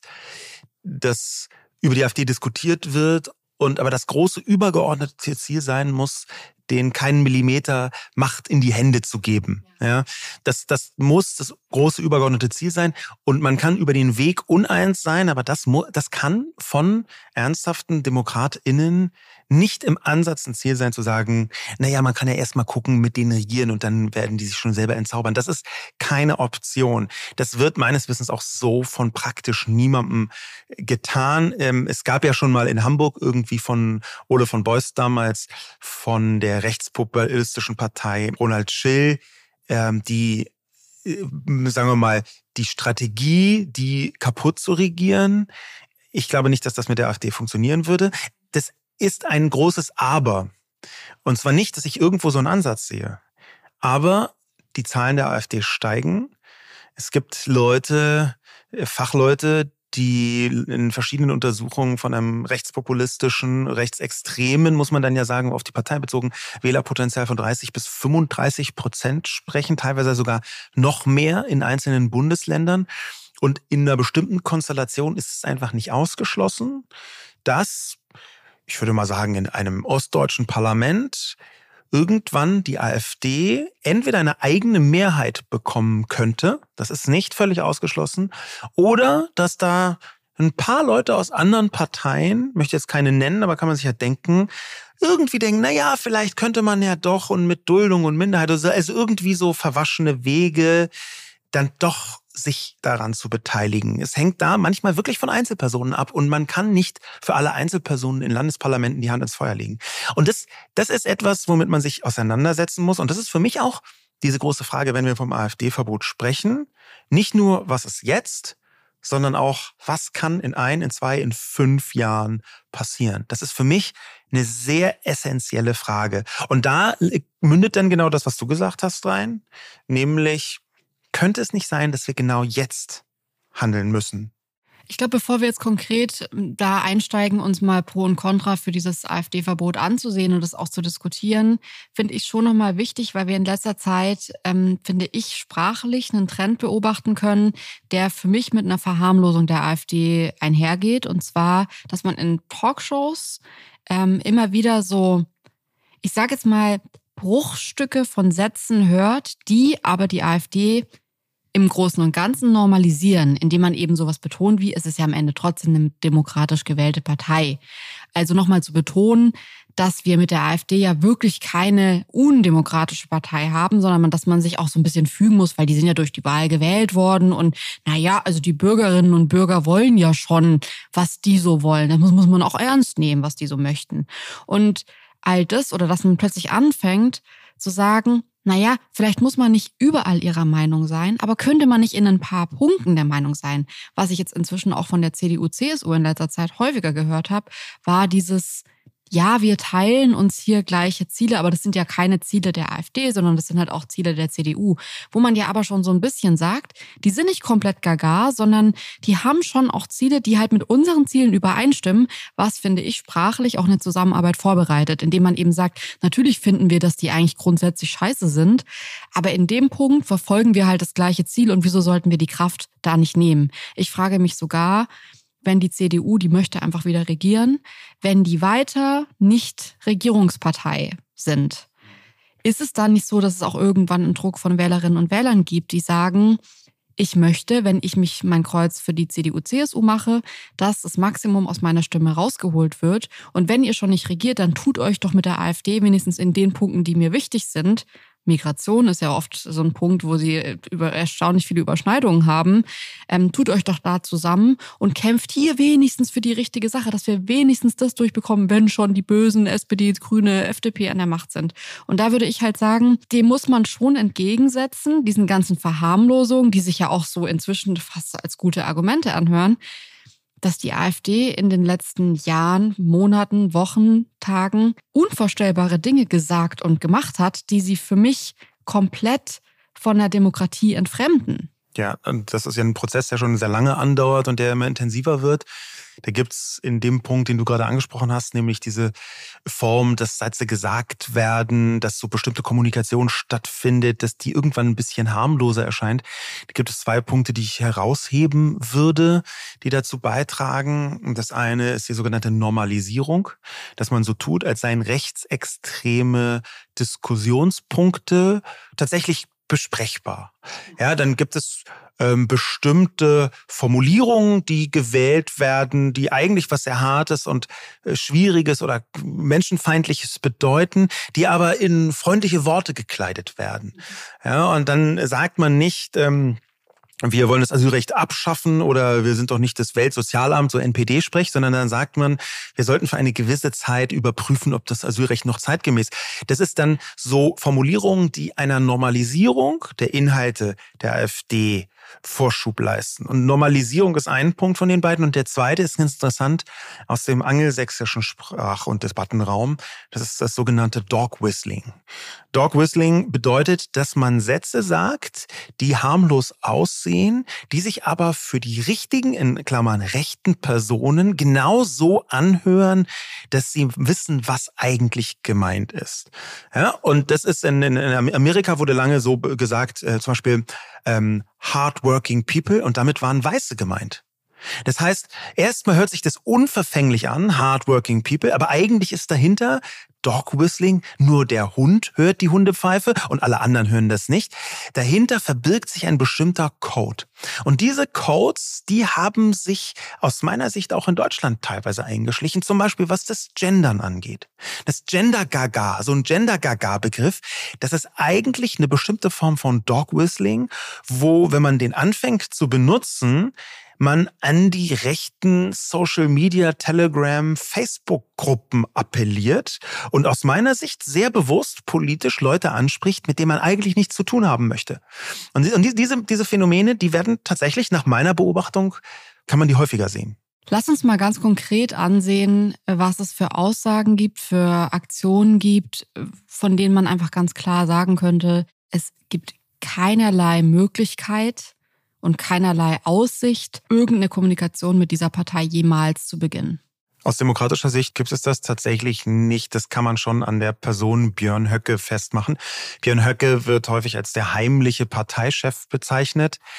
dass über die AfD diskutiert wird und aber das große übergeordnete Ziel sein muss, denen keinen Millimeter Macht in die Hände zu geben. Ja, das, das muss das große übergeordnete Ziel sein. Und man kann über den Weg uneins sein, aber das, das kann von ernsthaften DemokratInnen nicht im Ansatz ein Ziel sein, zu sagen, naja, man kann ja erst mal gucken, mit denen regieren und dann werden die sich schon selber entzaubern. Das ist keine Option. Das wird meines Wissens auch so von praktisch niemandem getan. Es gab ja schon mal in Hamburg irgendwie von Ole von Beust damals von der rechtspopulistischen Partei Ronald Schill, die, sagen wir mal, die Strategie, die kaputt zu regieren. Ich glaube nicht, dass das mit der AfD funktionieren würde. Das ist ein großes Aber. Und zwar nicht, dass ich irgendwo so einen Ansatz sehe. Aber die Zahlen der AfD steigen. Es gibt Leute, Fachleute, die in verschiedenen Untersuchungen von einem rechtspopulistischen, rechtsextremen, muss man dann ja sagen, auf die Partei bezogen, Wählerpotenzial von dreißig bis fünfunddreißig Prozent sprechen, teilweise sogar noch mehr in einzelnen Bundesländern. Und in einer bestimmten Konstellation ist es einfach nicht ausgeschlossen, dass, ich würde mal sagen, in einem ostdeutschen Parlament irgendwann die AfD entweder eine eigene Mehrheit bekommen könnte, das ist nicht völlig ausgeschlossen, oder dass da ein paar Leute aus anderen Parteien, möchte jetzt keine nennen, aber kann man sich ja denken, irgendwie denken, na ja, vielleicht könnte man ja doch und mit Duldung und Minderheit, also irgendwie so verwaschene Wege, dann doch sich daran zu beteiligen. Es hängt da manchmal wirklich von Einzelpersonen ab und man kann nicht für alle Einzelpersonen in Landesparlamenten die Hand ins Feuer legen. Und das, das ist etwas, womit man sich auseinandersetzen muss. Und das ist für mich auch diese große Frage, wenn wir vom AfD-Verbot sprechen. Nicht nur, was ist jetzt, sondern auch, was kann in ein, in zwei, in fünf Jahren passieren? Das ist für mich eine sehr essentielle Frage. Und da mündet dann genau das, was du gesagt hast, rein, nämlich, könnte es nicht sein, dass wir genau jetzt handeln müssen? Ich glaube, bevor wir jetzt konkret da einsteigen, uns mal Pro und Contra für dieses AfD-Verbot anzusehen und das auch zu diskutieren, finde ich schon nochmal wichtig, weil wir in letzter Zeit, ähm, finde ich, sprachlich einen Trend beobachten können, der für mich mit einer Verharmlosung der AfD einhergeht. Und zwar, dass man in Talkshows ähm, immer wieder so, ich sage jetzt mal, Bruchstücke von Sätzen hört, die aber die AfD im Großen und Ganzen normalisieren, indem man eben sowas betont wie, es ist ja am Ende trotzdem eine demokratisch gewählte Partei. Also nochmal zu betonen, dass wir mit der AfD ja wirklich keine undemokratische Partei haben, sondern dass man sich auch so ein bisschen fügen muss, weil die sind ja durch die Wahl gewählt worden und naja, also die Bürgerinnen und Bürger wollen ja schon, was die so wollen. Das muss, muss man auch ernst nehmen, was die so möchten. Und all das, oder dass man plötzlich anfängt zu sagen, naja, vielleicht muss man nicht überall ihrer Meinung sein, aber könnte man nicht in ein paar Punkten der Meinung sein? Was ich jetzt inzwischen auch von der C D U, C S U in letzter Zeit häufiger gehört habe, war dieses, ja, wir teilen uns hier gleiche Ziele, aber das sind ja keine Ziele der AfD, sondern das sind halt auch Ziele der C D U. Wo man ja aber schon so ein bisschen sagt, die sind nicht komplett gaga, sondern die haben schon auch Ziele, die halt mit unseren Zielen übereinstimmen, was, finde ich, sprachlich auch eine Zusammenarbeit vorbereitet, indem man eben sagt, natürlich finden wir, dass die eigentlich grundsätzlich scheiße sind, aber in dem Punkt verfolgen wir halt das gleiche Ziel und wieso sollten wir die Kraft da nicht nehmen? Ich frage mich sogar, wenn die C D U, die möchte einfach wieder regieren, wenn die weiter nicht Regierungspartei sind, ist es dann nicht so, dass es auch irgendwann einen Druck von Wählerinnen und Wählern gibt, die sagen, ich möchte, wenn ich mich mein Kreuz für die C D U, C S U mache, dass das Maximum aus meiner Stimme rausgeholt wird. Und wenn ihr schon nicht regiert, dann tut euch doch mit der AfD wenigstens in den Punkten, die mir wichtig sind. Migration ist ja oft so ein Punkt, wo sie über erstaunlich viele Überschneidungen haben. Ähm, tut euch doch da zusammen und kämpft hier wenigstens für die richtige Sache, dass wir wenigstens das durchbekommen, wenn schon die bösen S P D, Grüne, F D P an der Macht sind. Und da würde ich halt sagen, dem muss man schon entgegensetzen, diesen ganzen Verharmlosungen, die sich ja auch so inzwischen fast als gute Argumente anhören, dass die AfD in den letzten Jahren, Monaten, Wochen, Tagen unvorstellbare Dinge gesagt und gemacht hat, die sie für mich komplett von der Demokratie entfremden. Ja, und das ist ja ein Prozess, der schon sehr lange andauert und der immer intensiver wird. Da gibt's in dem Punkt, den du gerade angesprochen hast, nämlich diese Form, dass Sätze gesagt werden, dass so bestimmte Kommunikation stattfindet, dass die irgendwann ein bisschen harmloser erscheint. Da gibt es zwei Punkte, die ich herausheben würde, die dazu beitragen. Das eine ist die sogenannte Normalisierung, dass man so tut, als seien rechtsextreme Diskussionspunkte tatsächlich besprechbar. Ja, dann gibt es ähm, bestimmte Formulierungen, die gewählt werden, die eigentlich was sehr Hartes und äh, Schwieriges oder Menschenfeindliches bedeuten, die aber in freundliche Worte gekleidet werden. Ja, und dann sagt man nicht, ähm, wir wollen das Asylrecht abschaffen oder wir sind doch nicht das Weltsozialamt, so N P D-Sprech, sondern dann sagt man, wir sollten für eine gewisse Zeit überprüfen, ob das Asylrecht noch zeitgemäß ist. Das ist dann so Formulierungen, die einer Normalisierung der Inhalte der AfD Vorschub leisten. Und Normalisierung ist ein Punkt von den beiden. Und der zweite ist ganz interessant aus dem angelsächsischen Sprach- und Debattenraum. Das ist das sogenannte Dog Whistling. Dog Whistling bedeutet, dass man Sätze sagt, die harmlos aussehen, die sich aber für die richtigen, in Klammern rechten Personen genauso anhören, dass sie wissen, was eigentlich gemeint ist. Ja, und das ist in, in Amerika wurde lange so gesagt, äh, zum Beispiel ähm, hardworking people, und damit waren Weiße gemeint. Das heißt, erstmal hört sich das unverfänglich an, hardworking people, aber eigentlich ist dahinter Dog Whistling, nur der Hund hört die Hundepfeife und alle anderen hören das nicht. Dahinter verbirgt sich ein bestimmter Code. Und diese Codes, die haben sich aus meiner Sicht auch in Deutschland teilweise eingeschlichen, zum Beispiel was das Gendern angeht. Das Gender-Gaga, so ein Gender-Gaga-Begriff, das ist eigentlich eine bestimmte Form von Dog Whistling, wo, wenn man den anfängt zu benutzen, man an die rechten Social Media, Telegram, Facebook-Gruppen appelliert und aus meiner Sicht sehr bewusst politisch Leute anspricht, mit denen man eigentlich nichts zu tun haben möchte. Und diese, diese Phänomene, die werden tatsächlich nach meiner Beobachtung, kann man die häufiger sehen. Lass uns mal ganz konkret ansehen, was es für Aussagen gibt, für Aktionen gibt, von denen man einfach ganz klar sagen könnte, es gibt keinerlei Möglichkeit und keinerlei Aussicht, irgendeine Kommunikation mit dieser Partei jemals zu beginnen. Aus demokratischer Sicht gibt es das tatsächlich nicht. Das kann man schon an der Person Björn Höcke festmachen. Björn Höcke wird häufig als der heimliche Parteichef bezeichnet.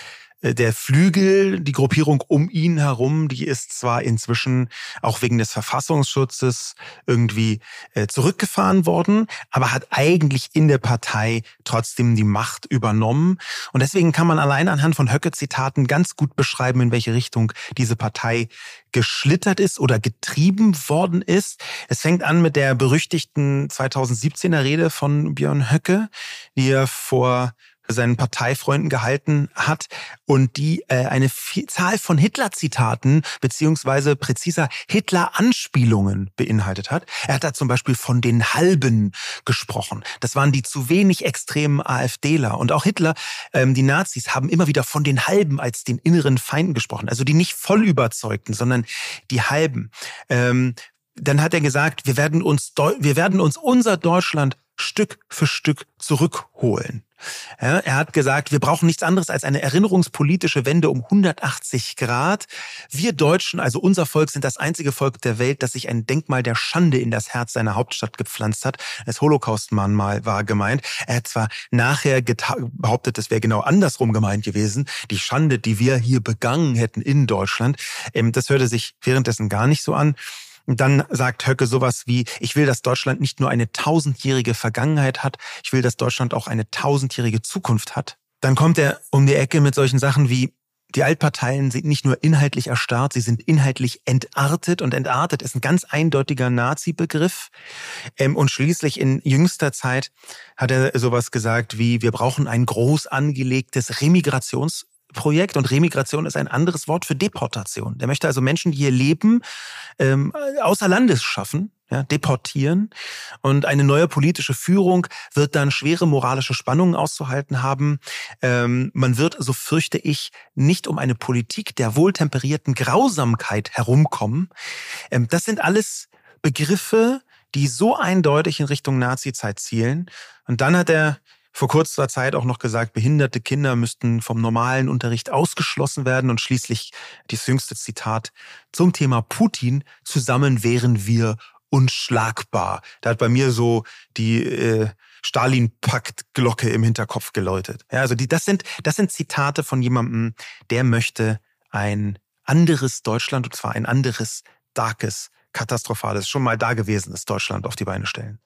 Der Flügel, die Gruppierung um ihn herum, die ist zwar inzwischen auch wegen des Verfassungsschutzes irgendwie äh, zurückgefahren worden, aber hat eigentlich in der Partei trotzdem die Macht übernommen. Und deswegen kann man allein anhand von Höcke-Zitaten ganz gut beschreiben, in welche Richtung diese Partei geschlittert ist oder getrieben worden ist. Es fängt an mit der berüchtigten zweitausendsiebzehner Rede von Björn Höcke, die er vor seinen Parteifreunden gehalten hat und die äh, eine Zahl von Hitler-Zitaten beziehungsweise präziser Hitler-Anspielungen beinhaltet hat. Er hat da zum Beispiel von den Halben gesprochen. Das waren die zu wenig extremen AfDler. Und auch Hitler, ähm, die Nazis, haben immer wieder von den Halben als den inneren Feinden gesprochen. Also die nicht voll überzeugten, sondern die Halben. Ähm, dann hat er gesagt, wir werden uns, wir werden uns unser Deutschland Stück für Stück zurückholen. Ja, er hat gesagt, wir brauchen nichts anderes als eine erinnerungspolitische Wende um hundertachtzig Grad. Wir Deutschen, also unser Volk, sind das einzige Volk der Welt, das sich ein Denkmal der Schande in das Herz seiner Hauptstadt gepflanzt hat. Das Holocaust-Mahnmal war gemeint. Er hat zwar nachher behauptet, es wäre genau andersrum gemeint gewesen. Die Schande, die wir hier begangen hätten in Deutschland. Das hörte sich währenddessen gar nicht so an. Und dann sagt Höcke sowas wie, ich will, dass Deutschland nicht nur eine tausendjährige Vergangenheit hat, ich will, dass Deutschland auch eine tausendjährige Zukunft hat. Dann kommt er um die Ecke mit solchen Sachen wie, die Altparteien sind nicht nur inhaltlich erstarrt, sie sind inhaltlich entartet. Und entartet ist ein ganz eindeutiger Nazi-Begriff. Und schließlich in jüngster Zeit hat er sowas gesagt wie, wir brauchen ein groß angelegtes Remigrations- Projekt und Remigration ist ein anderes Wort für Deportation. Der möchte also Menschen, die hier leben, ähm, außer Landes schaffen, ja, deportieren. Und eine neue politische Führung wird dann schwere moralische Spannungen auszuhalten haben. Ähm, man wird, so fürchte ich, nicht um eine Politik der wohltemperierten Grausamkeit herumkommen. Ähm, das sind alles Begriffe, die so eindeutig in Richtung Nazizeit zielen. Und dann hat er vor kurzer Zeit auch noch gesagt, behinderte Kinder müssten vom normalen Unterricht ausgeschlossen werden. Und schließlich das jüngste Zitat zum Thema Putin: Zusammen wären wir unschlagbar. Da hat bei mir so die äh, Stalin-Pakt-Glocke im Hinterkopf geläutet. Ja, also die, das sind, das sind Zitate von jemandem, der möchte ein anderes Deutschland, und zwar ein anderes, darkes, katastrophales, schon mal dagewesenes Deutschland auf die Beine stellen.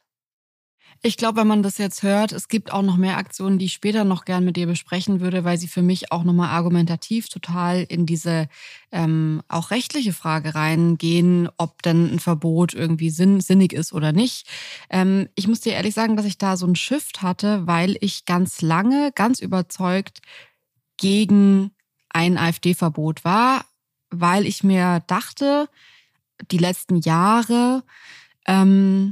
Ich glaube, wenn man das jetzt hört, es gibt auch noch mehr Aktionen, die ich später noch gern mit dir besprechen würde, weil sie für mich auch nochmal argumentativ total in diese ähm, auch rechtliche Frage reingehen, ob denn ein Verbot irgendwie sinn, sinnig ist oder nicht. Ähm, ich muss dir ehrlich sagen, dass ich da so einen Shift hatte, weil ich ganz lange, ganz überzeugt gegen ein AfD-Verbot war, weil ich mir dachte, die letzten Jahre, ähm,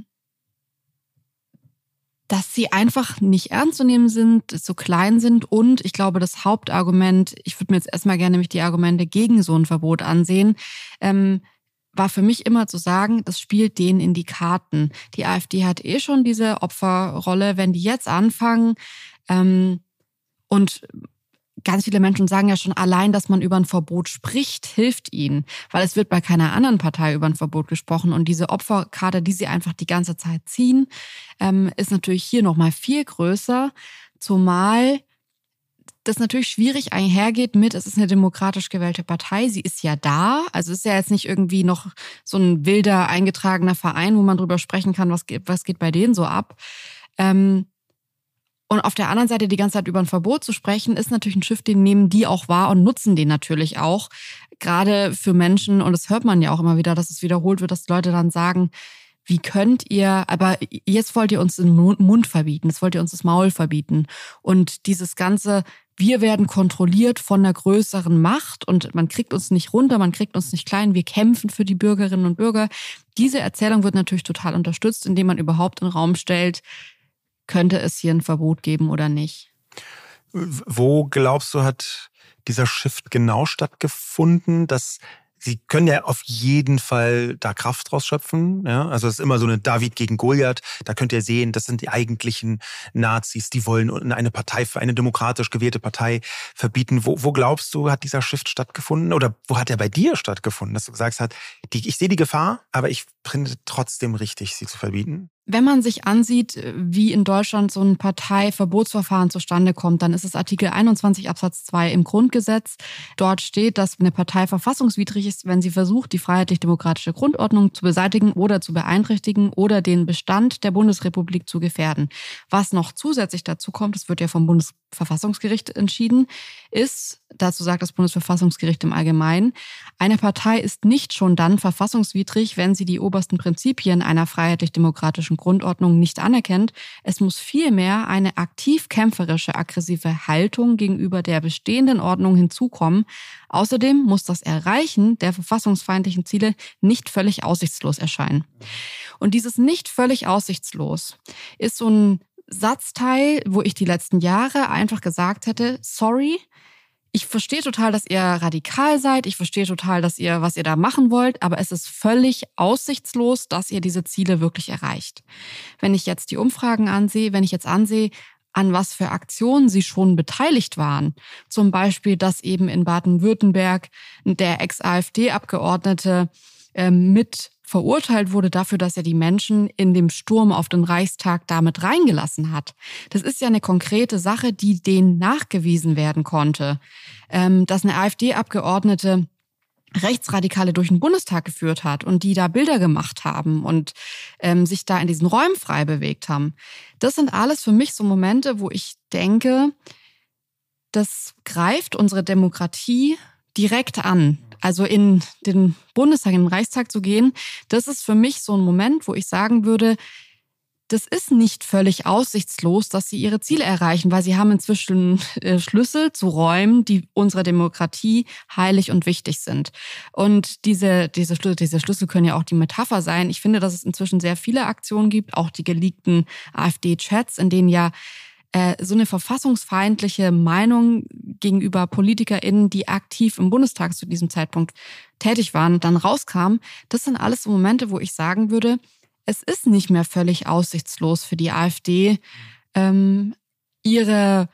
dass sie einfach nicht ernst zu nehmen sind, so klein sind. Und ich glaube, das Hauptargument, ich würde mir jetzt erstmal gerne nämlich die Argumente gegen so ein Verbot ansehen, ähm, war für mich immer zu sagen, das spielt denen in die Karten. Die AfD hat eh schon diese Opferrolle, wenn die jetzt anfangen. Ähm, und ganz viele Menschen sagen ja schon, allein, dass man über ein Verbot spricht, hilft ihnen. Weil es wird bei keiner anderen Partei über ein Verbot gesprochen. Und diese Opferkarte, die sie einfach die ganze Zeit ziehen, ähm, ist natürlich hier nochmal viel größer. Zumal das natürlich schwierig einhergeht mit, es ist eine demokratisch gewählte Partei, sie ist ja da. Also es ist ja jetzt nicht irgendwie noch so ein wilder, eingetragener Verein, wo man drüber sprechen kann, was geht, was geht bei denen so ab. Ähm, Und auf der anderen Seite die ganze Zeit über ein Verbot zu sprechen, ist natürlich ein Shift, den nehmen die auch wahr und nutzen den natürlich auch. Gerade für Menschen, und das hört man ja auch immer wieder, dass es wiederholt wird, dass Leute dann sagen, wie könnt ihr, aber jetzt wollt ihr uns den Mund verbieten, jetzt wollt ihr uns das Maul verbieten. Und dieses ganze, wir werden kontrolliert von einer größeren Macht und man kriegt uns nicht runter, man kriegt uns nicht klein, wir kämpfen für die Bürgerinnen und Bürger. Diese Erzählung wird natürlich total unterstützt, indem man überhaupt in den Raum stellt, könnte es hier ein Verbot geben oder nicht? Wo glaubst du, hat dieser Shift genau stattgefunden? Dass Sie können ja auf jeden Fall da Kraft draus schöpfen. Ja? Also es ist immer so eine David gegen Goliath. Da könnt ihr sehen, das sind die eigentlichen Nazis, die wollen eine Partei, eine demokratisch gewählte Partei verbieten. Wo, wo glaubst du, hat dieser Shift stattgefunden? Oder wo hat er bei dir stattgefunden? Dass du gesagt hast, die, ich sehe die Gefahr, aber ich findet trotzdem richtig, sie zu verbieten? Wenn man sich ansieht, wie in Deutschland so ein Parteiverbotsverfahren zustande kommt, dann ist es Artikel einundzwanzig Absatz zwei im Grundgesetz. Dort steht, dass eine Partei verfassungswidrig ist, wenn sie versucht, die freiheitlich-demokratische Grundordnung zu beseitigen oder zu beeinträchtigen oder den Bestand der Bundesrepublik zu gefährden. Was noch zusätzlich dazu kommt, das wird ja vom Bundesverfassungsgericht entschieden, ist, dazu sagt das Bundesverfassungsgericht im Allgemeinen, eine Partei ist nicht schon dann verfassungswidrig, wenn sie die obersten Prinzipien einer freiheitlich-demokratischen Grundordnung nicht anerkennt. Es muss vielmehr eine aktiv kämpferische, aggressive Haltung gegenüber der bestehenden Ordnung hinzukommen. Außerdem muss das Erreichen der verfassungsfeindlichen Ziele nicht völlig aussichtslos erscheinen. Und dieses nicht völlig aussichtslos ist so ein Satzteil, wo ich die letzten Jahre einfach gesagt hätte, sorry, ich verstehe total, dass ihr radikal seid. Ich verstehe total, dass ihr, was ihr da machen wollt. Aber es ist völlig aussichtslos, dass ihr diese Ziele wirklich erreicht. Wenn ich jetzt die Umfragen ansehe, wenn ich jetzt ansehe, an was für Aktionen sie schon beteiligt waren. Zum Beispiel, dass eben in Baden-Württemberg der Ex-A f D-Abgeordnete äh, mit verurteilt wurde dafür, dass er die Menschen in dem Sturm auf den Reichstag damit reingelassen hat. Das ist ja eine konkrete Sache, die denen nachgewiesen werden konnte. Ähm, dass eine A f D-Abgeordnete Rechtsradikale durch den Bundestag geführt hat und die da Bilder gemacht haben und ähm, sich da in diesen Räumen frei bewegt haben. Das sind alles für mich so Momente, wo ich denke, das greift unsere Demokratie direkt an. Also in den Bundestag, in den Reichstag zu gehen, das ist für mich so ein Moment, wo ich sagen würde, das ist nicht völlig aussichtslos, dass sie ihre Ziele erreichen, weil sie haben inzwischen Schlüssel zu Räumen, die unserer Demokratie heilig und wichtig sind. Und diese, diese, Schlüssel, diese Schlüssel können ja auch die Metapher sein. Ich finde, dass es inzwischen sehr viele Aktionen gibt, auch die geleakten A f D-Chats, in denen ja so eine verfassungsfeindliche Meinung gegenüber PolitikerInnen, die aktiv im Bundestag zu diesem Zeitpunkt tätig waren, dann rauskam. Das sind alles so Momente, wo ich sagen würde, es ist nicht mehr völlig aussichtslos für die AfD, ähm, ihre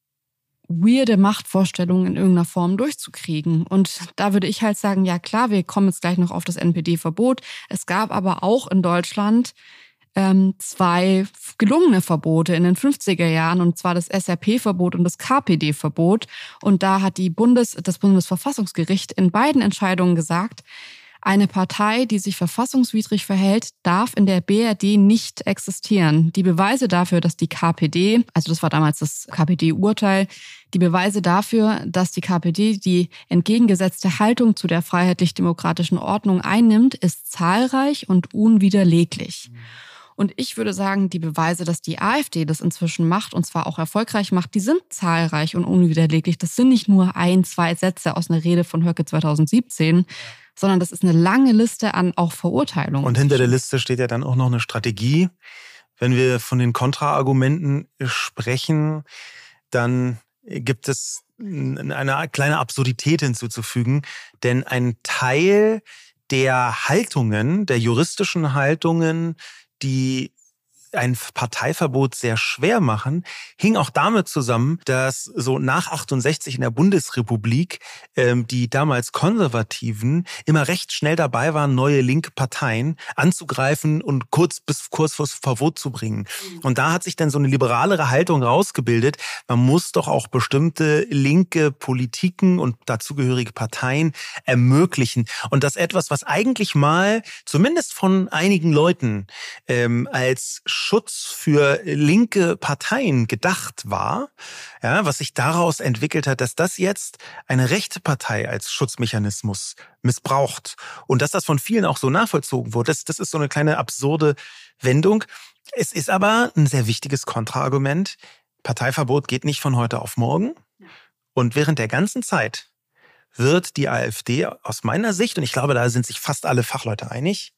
weirde Machtvorstellungen in irgendeiner Form durchzukriegen. Und da würde ich halt sagen, ja klar, wir kommen jetzt gleich noch auf das N P D-Verbot. Es gab aber auch in Deutschland ähm, zwei gelungene Verbote in den fünfziger Jahren, und zwar das S R P-Verbot und das K P D-Verbot. Und da hat die Bundes, das Bundesverfassungsgericht in beiden Entscheidungen gesagt, eine Partei, die sich verfassungswidrig verhält, darf in der B R D nicht existieren. Die Beweise dafür, dass die K P D, also das war damals das K P D-Urteil, die Beweise dafür, dass die K P D die entgegengesetzte Haltung zu der freiheitlich-demokratischen Ordnung einnimmt, ist zahlreich und unwiderleglich. Und ich würde sagen, die Beweise, dass die AfD das inzwischen macht, und zwar auch erfolgreich macht, die sind zahlreich und unwiderleglich. Das sind nicht nur ein, zwei Sätze aus einer Rede von Höcke zweitausendsiebzehn, sondern das ist eine lange Liste an auch Verurteilungen. Und hinter der Liste steht ja dann auch noch eine Strategie. Wenn wir von den Kontraargumenten sprechen, dann gibt es eine kleine Absurdität hinzuzufügen. Denn ein Teil der Haltungen, der juristischen Haltungen, die ein Parteiverbot sehr schwer machen, hing auch damit zusammen, dass so nach achtundsechzig in der Bundesrepublik ähm, die damals Konservativen immer recht schnell dabei waren, neue linke Parteien anzugreifen und kurz bis kurz vors Verbot zu bringen. Und da hat sich dann so eine liberalere Haltung rausgebildet. Man muss doch auch bestimmte linke Politiken und dazugehörige Parteien ermöglichen. Und das etwas, was eigentlich mal zumindest von einigen Leuten ähm, als Schutz für linke Parteien gedacht war, ja, was sich daraus entwickelt hat, dass das jetzt eine rechte Partei als Schutzmechanismus missbraucht und dass das von vielen auch so nachvollzogen wurde. Das, das ist so eine kleine absurde Wendung. Es ist aber ein sehr wichtiges Kontraargument. Parteiverbot geht nicht von heute auf morgen. Und während der ganzen Zeit wird die AfD aus meiner Sicht, und ich glaube, da sind sich fast alle Fachleute einig,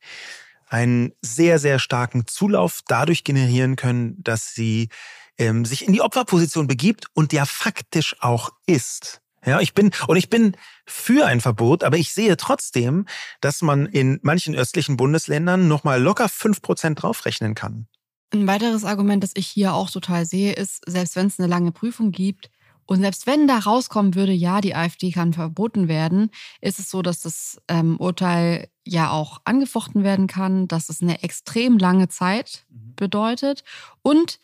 einen sehr, sehr starken Zulauf dadurch generieren können, dass sie ähm, sich in die Opferposition begibt und ja faktisch auch ist. Ja, ich bin, und ich bin für ein Verbot, aber ich sehe trotzdem, dass man in manchen östlichen Bundesländern nochmal locker fünf Prozent draufrechnen kann. Ein weiteres Argument, das ich hier auch total sehe, ist, selbst wenn es eine lange Prüfung gibt, Und selbst wenn da rauskommen würde, ja, die AfD kann verboten werden, ist es so, dass das ähm, Urteil ja auch angefochten werden kann, dass es eine extrem lange Zeit bedeutet. Und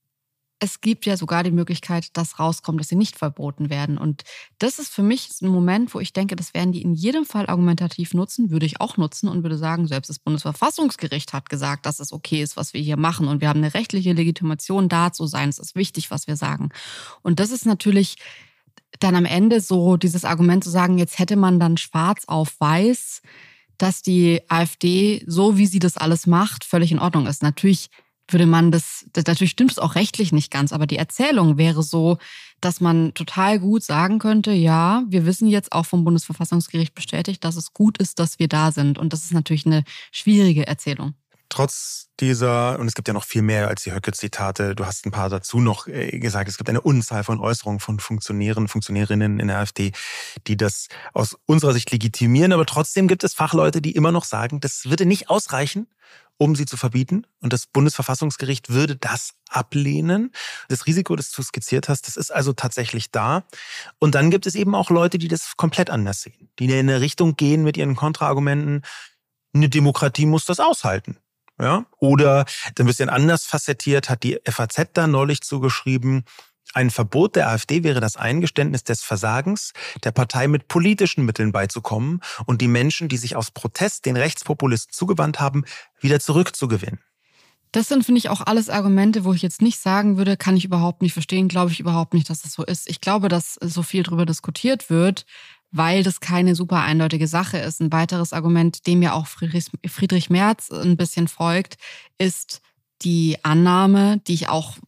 es gibt ja sogar die Möglichkeit, dass rauskommt, dass sie nicht verboten werden. Und das ist für mich ein Moment, wo ich denke, das werden die in jedem Fall argumentativ nutzen, würde ich auch nutzen und würde sagen, selbst das Bundesverfassungsgericht hat gesagt, dass es okay ist, was wir hier machen. Und wir haben eine rechtliche Legitimation, da zu sein. Es ist wichtig, was wir sagen. Und das ist natürlich dann am Ende so dieses Argument zu sagen, jetzt hätte man dann schwarz auf weiß, dass die AfD, so wie sie das alles macht, völlig in Ordnung ist. Natürlich würde man das, das, natürlich stimmt es auch rechtlich nicht ganz, aber die Erzählung wäre so, dass man total gut sagen könnte, ja, wir wissen jetzt auch vom Bundesverfassungsgericht bestätigt, dass es gut ist, dass wir da sind. Und das ist natürlich eine schwierige Erzählung. Trotz dieser, und es gibt ja noch viel mehr als die Höcke-Zitate, du hast ein paar dazu noch gesagt, es gibt eine Unzahl von Äußerungen von Funktionären, Funktionärinnen in der AfD, die das aus unserer Sicht legitimieren, aber trotzdem gibt es Fachleute, die immer noch sagen, das würde nicht ausreichen, um sie zu verbieten. Und das Bundesverfassungsgericht würde das ablehnen. Das Risiko, das du skizziert hast, das ist also tatsächlich da. Und dann gibt es eben auch Leute, die das komplett anders sehen, die in eine Richtung gehen mit ihren Kontraargumenten, eine Demokratie muss das aushalten. Ja? Oder ein bisschen anders facettiert hat die F A Z da neulich zugeschrieben, ein Verbot der AfD wäre das Eingeständnis des Versagens, der Partei mit politischen Mitteln beizukommen und die Menschen, die sich aus Protest den Rechtspopulisten zugewandt haben, wieder zurückzugewinnen. Das sind, finde ich, auch alles Argumente, wo ich jetzt nicht sagen würde, kann ich überhaupt nicht verstehen, glaube ich überhaupt nicht, dass das so ist. Ich glaube, dass so viel darüber diskutiert wird, weil das keine super eindeutige Sache ist. Ein weiteres Argument, dem ja auch Friedrich, Friedrich Merz ein bisschen folgt, ist die Annahme, die ich auch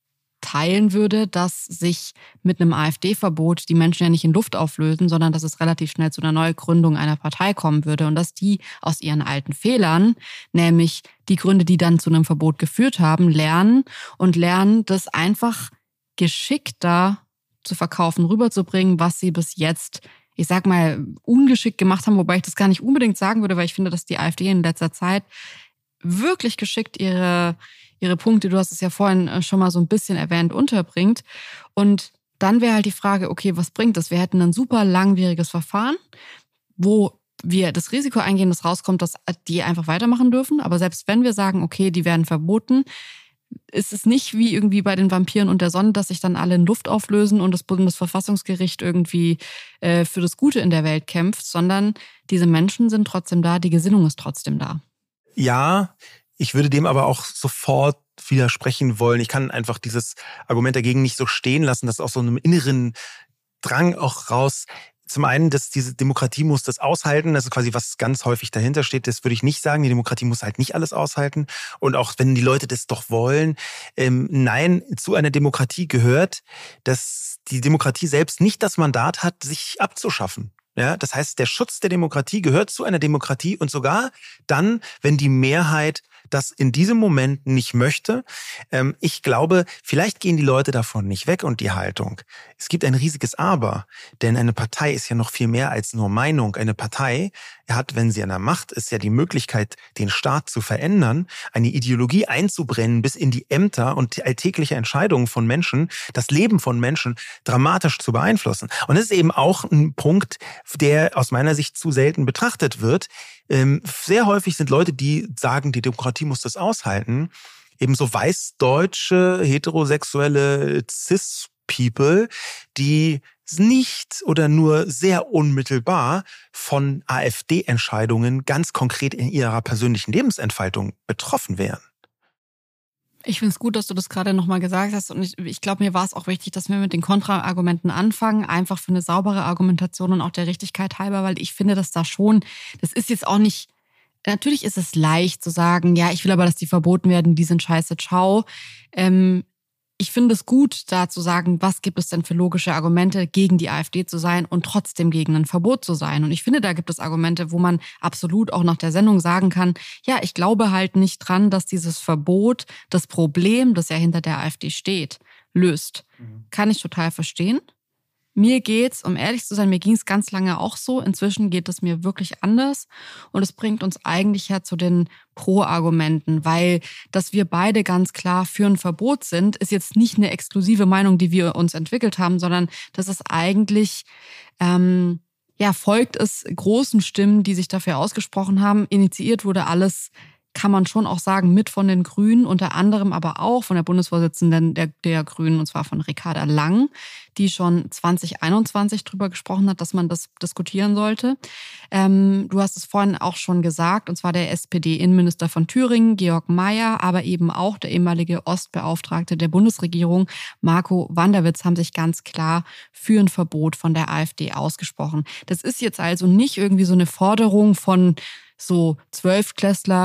teilen würde, dass sich mit einem AfD-Verbot die Menschen ja nicht in Luft auflösen, sondern dass es relativ schnell zu einer Neugründung einer Partei kommen würde und dass die aus ihren alten Fehlern, nämlich die Gründe, die dann zu einem Verbot geführt haben, lernen und lernen, das einfach geschickter zu verkaufen, rüberzubringen, was sie bis jetzt, ich sag mal, ungeschickt gemacht haben, wobei ich das gar nicht unbedingt sagen würde, weil ich finde, dass die AfD in letzter Zeit wirklich geschickt ihre ihre Punkte, du hast es ja vorhin schon mal so ein bisschen erwähnt, unterbringt. Und dann wäre halt die Frage, okay, was bringt das? Wir hätten ein super langwieriges Verfahren, wo wir das Risiko eingehen, dass rauskommt, dass die einfach weitermachen dürfen. Aber selbst wenn wir sagen, okay, die werden verboten, ist es nicht wie irgendwie bei den Vampiren und der Sonne, dass sich dann alle in Luft auflösen und das Bundesverfassungsgericht irgendwie äh, für das Gute in der Welt kämpft, sondern diese Menschen sind trotzdem da, die Gesinnung ist trotzdem da. Ja, ich würde dem aber auch sofort widersprechen wollen. Ich kann einfach dieses Argument dagegen nicht so stehen lassen, dass aus so einem inneren Drang auch raus, zum einen, dass diese Demokratie muss das aushalten, das ist quasi was ganz häufig dahinter steht, das würde ich nicht sagen. Die Demokratie muss halt nicht alles aushalten. Und auch wenn die Leute das doch wollen, ähm, nein, zu einer Demokratie gehört, dass die Demokratie selbst nicht das Mandat hat, sich abzuschaffen. Ja, das heißt, der Schutz der Demokratie gehört zu einer Demokratie und sogar dann, wenn die Mehrheit das in diesem Moment nicht möchte. Ähm, ich glaube, vielleicht gehen die Leute davon nicht weg und die Haltung. Es gibt ein riesiges Aber, denn eine Partei ist ja noch viel mehr als nur Meinung. Eine Partei hat, wenn sie an der Macht ist, ja die Möglichkeit, den Staat zu verändern, eine Ideologie einzubrennen bis in die Ämter und die alltägliche Entscheidungen von Menschen, das Leben von Menschen dramatisch zu beeinflussen. Und das ist eben auch ein Punkt, der aus meiner Sicht zu selten betrachtet wird. Sehr häufig sind Leute, die sagen, die Demokratie muss das aushalten, eben so weißdeutsche, heterosexuelle Cis-People, die nicht oder nur sehr unmittelbar von AfD-Entscheidungen ganz konkret in ihrer persönlichen Lebensentfaltung betroffen wären. Ich finde es gut, dass du das gerade nochmal gesagt hast und ich, ich glaube, mir war es auch wichtig, dass wir mit den Kontraargumenten anfangen, einfach für eine saubere Argumentation und auch der Richtigkeit halber, weil ich finde, dass da schon, das ist jetzt auch nicht, natürlich ist es leicht zu sagen, ja, ich will aber, dass die verboten werden, die sind scheiße, ciao. Ähm, ich finde es gut, da zu sagen, was gibt es denn für logische Argumente, gegen die AfD zu sein und trotzdem gegen ein Verbot zu sein. Und ich finde, da gibt es Argumente, wo man absolut auch nach der Sendung sagen kann, ja, ich glaube halt nicht dran, dass dieses Verbot das Problem, das ja hinter der AfD steht, löst. Mhm. Kann ich total verstehen. Mir geht's, um ehrlich zu sein, mir ging's ganz lange auch so. Inzwischen geht es mir wirklich anders. Und es bringt uns eigentlich ja zu den Pro-Argumenten, weil dass wir beide ganz klar für ein Verbot sind, ist jetzt nicht eine exklusive Meinung, die wir uns entwickelt haben, sondern das ist eigentlich, ähm, ja, folgt es großen Stimmen, die sich dafür ausgesprochen haben. Initiiert wurde alles, kann man schon auch sagen, mit von den Grünen, unter anderem aber auch von der Bundesvorsitzenden der, der Grünen, und zwar von Ricarda Lang, die schon zwanzig einundzwanzig drüber gesprochen hat, dass man das diskutieren sollte. Ähm, du hast es vorhin auch schon gesagt, und zwar der S P D-Innenminister von Thüringen, Georg Mayer, aber eben auch der ehemalige Ostbeauftragte der Bundesregierung, Marco Wanderwitz, haben sich ganz klar für ein Verbot von der AfD ausgesprochen. Das ist jetzt also nicht irgendwie so eine Forderung von so Zwölftklässler,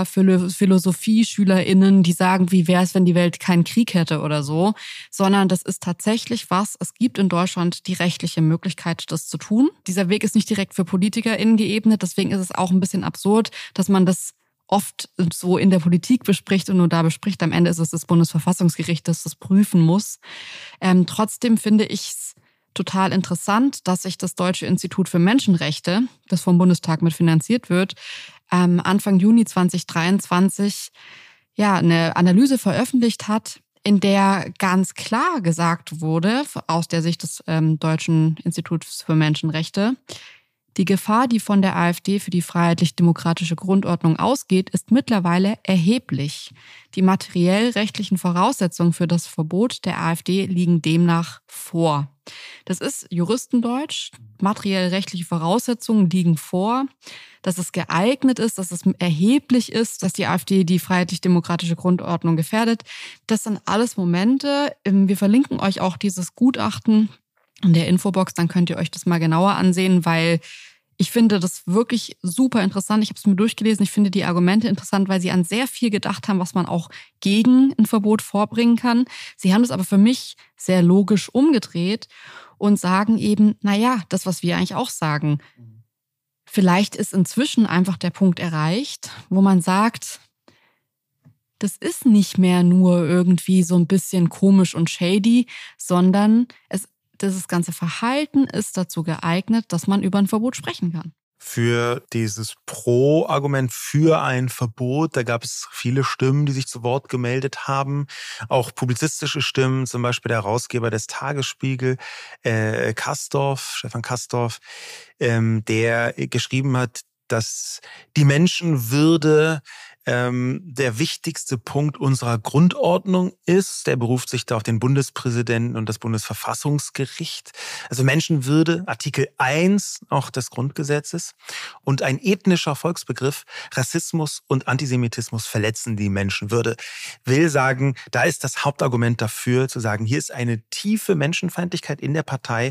Philosophie-SchülerInnen, die sagen, wie wäre es, wenn die Welt keinen Krieg hätte oder so, sondern das ist tatsächlich was, es gibt in Deutschland die rechtliche Möglichkeit, das zu tun. Dieser Weg ist nicht direkt für PolitikerInnen geebnet, deswegen ist es auch ein bisschen absurd, dass man das oft so in der Politik bespricht und nur da bespricht. Am Ende ist es das Bundesverfassungsgericht, das das prüfen muss. Ähm, trotzdem finde ich es total interessant, dass sich das Deutsche Institut für Menschenrechte, das vom Bundestag mitfinanziert wird, ähm, Anfang Juni zwanzig dreiundzwanzig ja eine Analyse veröffentlicht hat, in der ganz klar gesagt wurde, aus der Sicht des ähm, Deutschen Instituts für Menschenrechte, die Gefahr, die von der AfD für die freiheitlich-demokratische Grundordnung ausgeht, ist mittlerweile erheblich. Die materiell-rechtlichen Voraussetzungen für das Verbot der AfD liegen demnach vor. Das ist Juristendeutsch. Materiell-rechtliche Voraussetzungen liegen vor, dass es geeignet ist, dass es erheblich ist, dass die AfD die freiheitlich-demokratische Grundordnung gefährdet. Das sind alles Momente. Wir verlinken euch auch dieses Gutachten in der Infobox, dann könnt ihr euch das mal genauer ansehen, weil ich finde das wirklich super interessant. Ich habe es mir durchgelesen. Ich finde die Argumente interessant, weil sie an sehr viel gedacht haben, was man auch gegen ein Verbot vorbringen kann. Sie haben es aber für mich sehr logisch umgedreht und sagen eben, naja, das, was wir eigentlich auch sagen. Vielleicht ist inzwischen einfach der Punkt erreicht, wo man sagt, das ist nicht mehr nur irgendwie so ein bisschen komisch und shady, sondern es das ganze Verhalten ist dazu geeignet, dass man über ein Verbot sprechen kann. Für dieses Pro-Argument für ein Verbot, da gab es viele Stimmen, die sich zu Wort gemeldet haben, auch publizistische Stimmen, zum Beispiel der Herausgeber des Tagesspiegel, äh, Kastorf, Stefan Kastorf, ähm, der geschrieben hat, dass die Menschenwürde ähm, der wichtigste Punkt unserer Grundordnung ist. Der beruft sich da auf den Bundespräsidenten und das Bundesverfassungsgericht. Also Menschenwürde, Artikel eins auch des Grundgesetzes. Und ein ethnischer Volksbegriff, Rassismus und Antisemitismus verletzen die Menschenwürde. Will sagen, da ist das Hauptargument dafür, zu sagen, hier ist eine tiefe Menschenfeindlichkeit in der Partei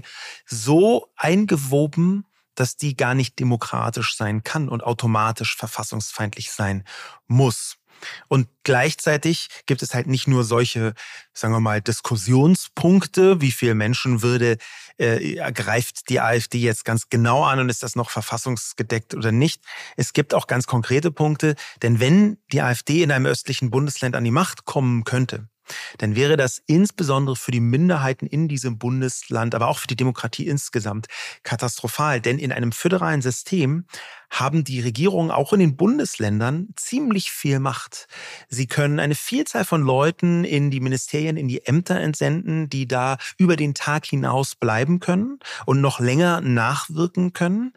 so eingewoben, dass die gar nicht demokratisch sein kann und automatisch verfassungsfeindlich sein muss. Und gleichzeitig gibt es halt nicht nur solche, sagen wir mal, Diskussionspunkte, wie viel Menschenwürde äh, greift die AfD jetzt ganz genau an und ist das noch verfassungsgedeckt oder nicht. Es gibt auch ganz konkrete Punkte, denn wenn die AfD in einem östlichen Bundesland an die Macht kommen könnte, dann wäre das insbesondere für die Minderheiten in diesem Bundesland, aber auch für die Demokratie insgesamt katastrophal. Denn in einem föderalen System haben die Regierungen auch in den Bundesländern ziemlich viel Macht. Sie können eine Vielzahl von Leuten in die Ministerien, in die Ämter entsenden, die da über den Tag hinaus bleiben können und noch länger nachwirken können.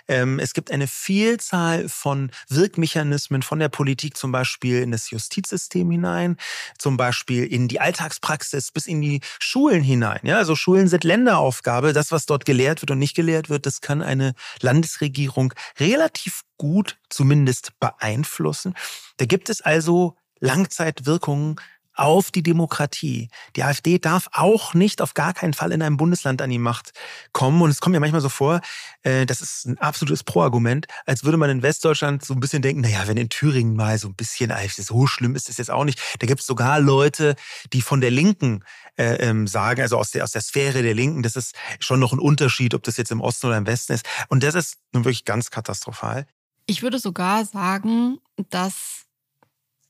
Es gibt eine Vielzahl von Wirkmechanismen von der Politik, zum Beispiel in das Justizsystem hinein, zum Beispiel in die Alltagspraxis bis in die Schulen hinein. Ja, also Schulen sind Länderaufgabe. Das, was dort gelehrt wird und nicht gelehrt wird, das kann eine Landesregierung relativ gut zumindest beeinflussen. Da gibt es also Langzeitwirkungen auf die Demokratie. Die AfD darf auch nicht auf gar keinen Fall in einem Bundesland an die Macht kommen. Und es kommt mir manchmal so vor, äh, das ist ein absolutes Pro-Argument, als würde man in Westdeutschland so ein bisschen denken, naja, wenn in Thüringen mal so ein bisschen AfD, so schlimm ist das jetzt auch nicht. Da gibt es sogar Leute, die von der Linken äh, ähm, sagen, also aus der, aus der Sphäre der Linken, das ist schon noch ein Unterschied, ob das jetzt im Osten oder im Westen ist. Und das ist nun wirklich ganz katastrophal. Ich würde sogar sagen, dass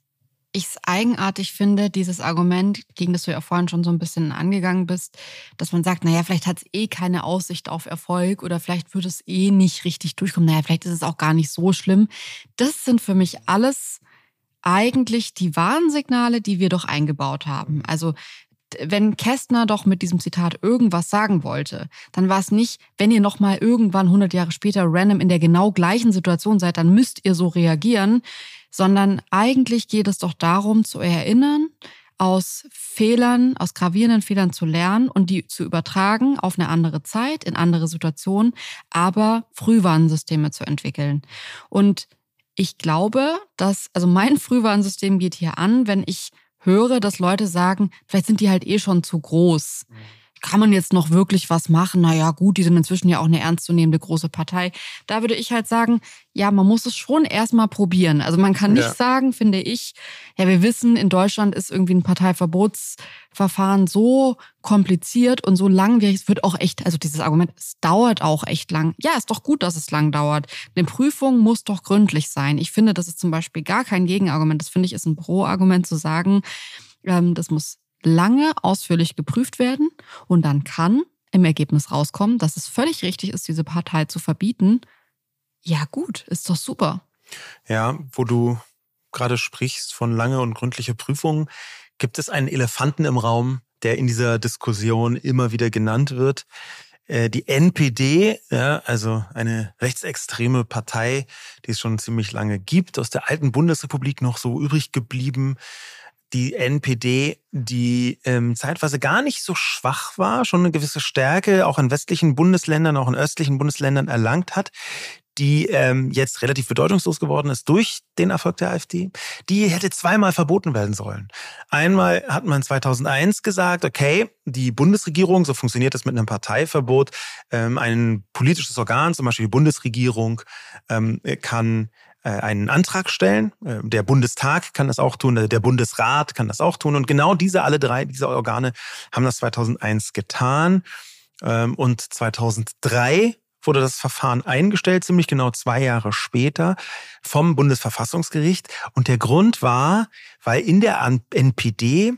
ich es eigenartig finde, dieses Argument, gegen das du ja vorhin schon so ein bisschen angegangen bist, dass man sagt, naja, vielleicht hat es eh keine Aussicht auf Erfolg oder vielleicht wird es eh nicht richtig durchkommen. Naja, vielleicht ist es auch gar nicht so schlimm. Das sind für mich alles eigentlich die Warnsignale, die wir doch eingebaut haben. Also wenn Kästner doch mit diesem Zitat irgendwas sagen wollte, dann war es nicht, wenn ihr nochmal irgendwann hundert Jahre später random in der genau gleichen Situation seid, dann müsst ihr so reagieren, sondern eigentlich geht es doch darum, zu erinnern, aus Fehlern, aus gravierenden Fehlern zu lernen und die zu übertragen auf eine andere Zeit, in andere Situationen, aber Frühwarnsysteme zu entwickeln. Und ich glaube, dass, also mein Frühwarnsystem geht hier an, wenn ich höre, dass Leute sagen, vielleicht sind die halt eh schon zu groß. Kann man jetzt noch wirklich was machen? Naja, gut, die sind inzwischen ja auch eine ernstzunehmende große Partei. Da würde ich halt sagen, ja, man muss es schon erstmal probieren. Also man kann nicht ja. sagen, finde ich, ja, wir wissen, in Deutschland ist irgendwie ein Parteiverbotsverfahren so kompliziert und so langwierig. Es wird auch echt, also dieses Argument, es dauert auch echt lang. Ja, ist doch gut, dass es lang dauert. Eine Prüfung muss doch gründlich sein. Ich finde, das ist zum Beispiel gar kein Gegenargument. Das finde ich ist ein Pro-Argument zu sagen, ähm, das muss lange ausführlich geprüft werden und dann kann im Ergebnis rauskommen, dass es völlig richtig ist, diese Partei zu verbieten. Ja gut, ist doch super. Ja, wo du gerade sprichst von lange und gründliche Prüfungen, gibt es einen Elefanten im Raum, der in dieser Diskussion immer wieder genannt wird. Die N P D, ja, also eine rechtsextreme Partei, die es schon ziemlich lange gibt, aus der alten Bundesrepublik noch so übrig geblieben. Die N P D, die ähm, zeitweise gar nicht so schwach war, schon eine gewisse Stärke auch in westlichen Bundesländern, auch in östlichen Bundesländern erlangt hat, die ähm, jetzt relativ bedeutungslos geworden ist durch den Erfolg der AfD, die hätte zweimal verboten werden sollen. Einmal hat man zweitausendeins gesagt, okay, die Bundesregierung, so funktioniert das mit einem Parteiverbot, ähm, ein politisches Organ, zum Beispiel die Bundesregierung, ähm, kann einen Antrag stellen. Der Bundestag kann das auch tun, der Bundesrat kann das auch tun. Und genau diese, alle drei, diese Organe haben das zweitausendeins getan. Und zweitausenddrei wurde das Verfahren eingestellt, ziemlich genau zwei Jahre später vom Bundesverfassungsgericht. Und der Grund war, weil in der N P D